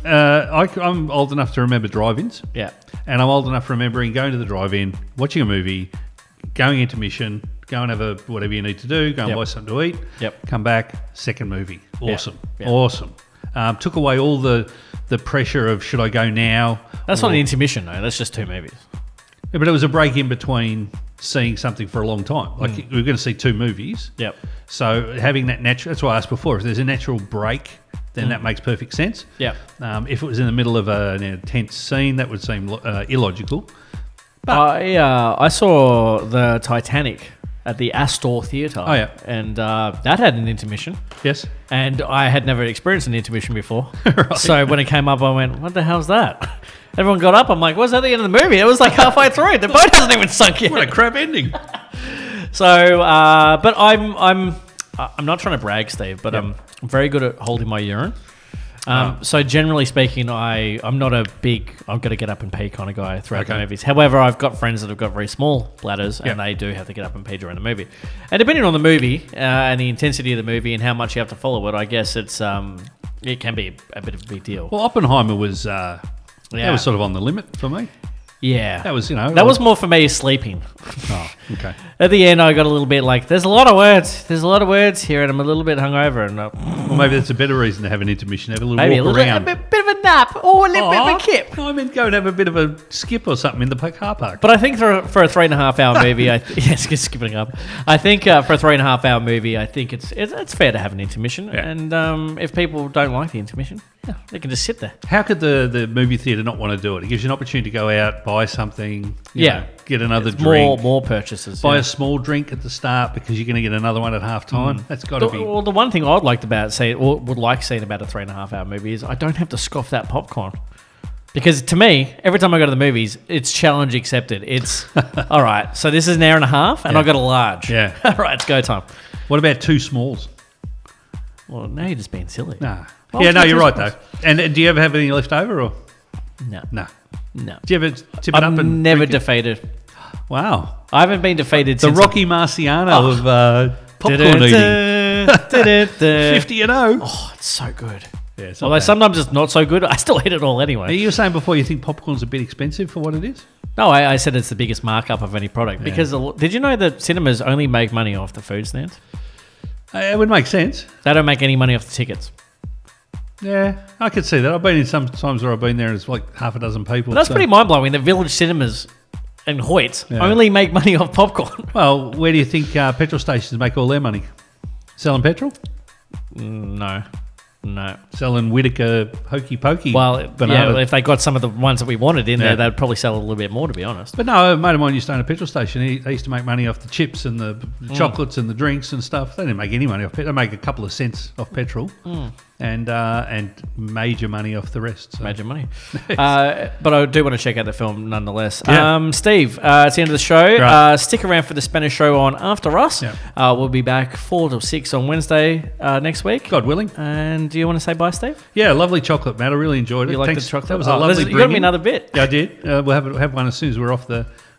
I'm old enough to remember drive-ins. Yeah. And I'm old enough remembering going to the drive-in, watching a movie, going intermission, go and have whatever you need to do, go and buy something to eat, come back, second movie. Awesome. Yep. Awesome. Took away all the pressure of should I go now? That's not an intermission, though. That's just two movies. Yeah, but it was a break in between seeing something for a long time. Like we're going to see two movies. Yep. So having that natural, that's why I asked before, if there's a natural break, then that makes perfect sense. Yeah. If it was in the middle of an intense scene, that would seem illogical. But I saw the Titanic at the Astor Theatre. Oh, yeah. And that had an intermission. Yes. And I had never experienced an intermission before. Right. So when it came up, I went, what the hell's that? Everyone got up. I'm like, was that the end of the movie? It was like halfway through. The boat hasn't even sunk yet. What a crap ending. So, but I'm not trying to brag, Steve, but I'm very good at holding my urine. So generally speaking, I'm not a big I've got to get up and pee kind of guy throughout the movies. However, I've got friends that have got very small bladders and they do have to get up and pee during the movie. And depending on the movie and the intensity of the movie and how much you have to follow it, I guess it can be a bit of a big deal. Well, Oppenheimer was that was sort of on the limit for me. Yeah, that was that was more for me sleeping. Oh. Okay. At the end, I got a little bit like, there's a lot of words. There's a lot of words here, and I'm a little bit hungover. And Well, maybe that's a better reason to have an intermission. Have a little maybe walk around. a bit of a nap or a little bit of a kip. I meant go and have a bit of a skip or something in the car park. But I think for a 3.5 hour movie, yes, skipping up. I think for a 3.5 hour movie, I think it's fair to have an intermission. Yeah. And if people don't like the intermission, yeah, they can just sit there. How could the movie theatre not want to do it? It gives you an opportunity to go out, buy something, you know, get another drink. More purchases. Buy a small drink at the start because you're going to get another one at half time. That's got to be. Well, the one thing I'd like about seeing about a 3.5 hour movie is I don't have to scoff that popcorn. Because to me, every time I go to the movies, it's challenge accepted. It's, all right, so this is an hour and a half, and I've got a large. Yeah. All right, it's go time. What about 2 smalls? Well, now you're just being silly. Nah. Well, Yeah, no, you're right, smalls. though. And do you ever have any left over? Or No. no? No. Do you ever tip it up I'm and never drink it? defeated. Wow. I haven't been defeated The since... Rocky Marciano of popcorn eating. 50-0. Oh, it's so good. Yeah, it's Although sometimes it's not so good, I still eat it all anyway. You were saying before you think popcorn's a bit expensive for what it is? No, I said it's the biggest markup of any product. Because did you know that cinemas only make money off the food stands? It would make sense. They don't make any money off the tickets. Yeah, I could see that. I've been in some times where I've been there and it's like half a dozen people. But that's so- pretty mind-blowing. The Village Cinemas and Hoyts Yeah. only make money off popcorn. Well, where do you think petrol stations make all their money? Selling petrol? No. Selling Whittaker Hokey Pokey Well, banana. if they got some of the ones that we wanted in Yeah. there, they'd probably sell a little bit more, to be honest. But no, a mate of mine used to own a petrol station. They used to make money off the chips and the chocolates and the drinks and stuff. They didn't make any money off petrol. They make a couple of cents off petrol and major money off the rest. So. Major money. But I do want to check out the film nonetheless. Yeah. Steve, it's the end of the show. Right. Stick around for the Spanish show on After Us. Yeah. We'll be back 4 to 6 on Wednesday next week. God willing. And do you want to say bye, Steve? Yeah, lovely chocolate, Matt. I really enjoyed it. You like Thanks. the chocolate? That was a lovely You got me bring-in. another bit. Yeah, I did. We'll have one as soon as we're off the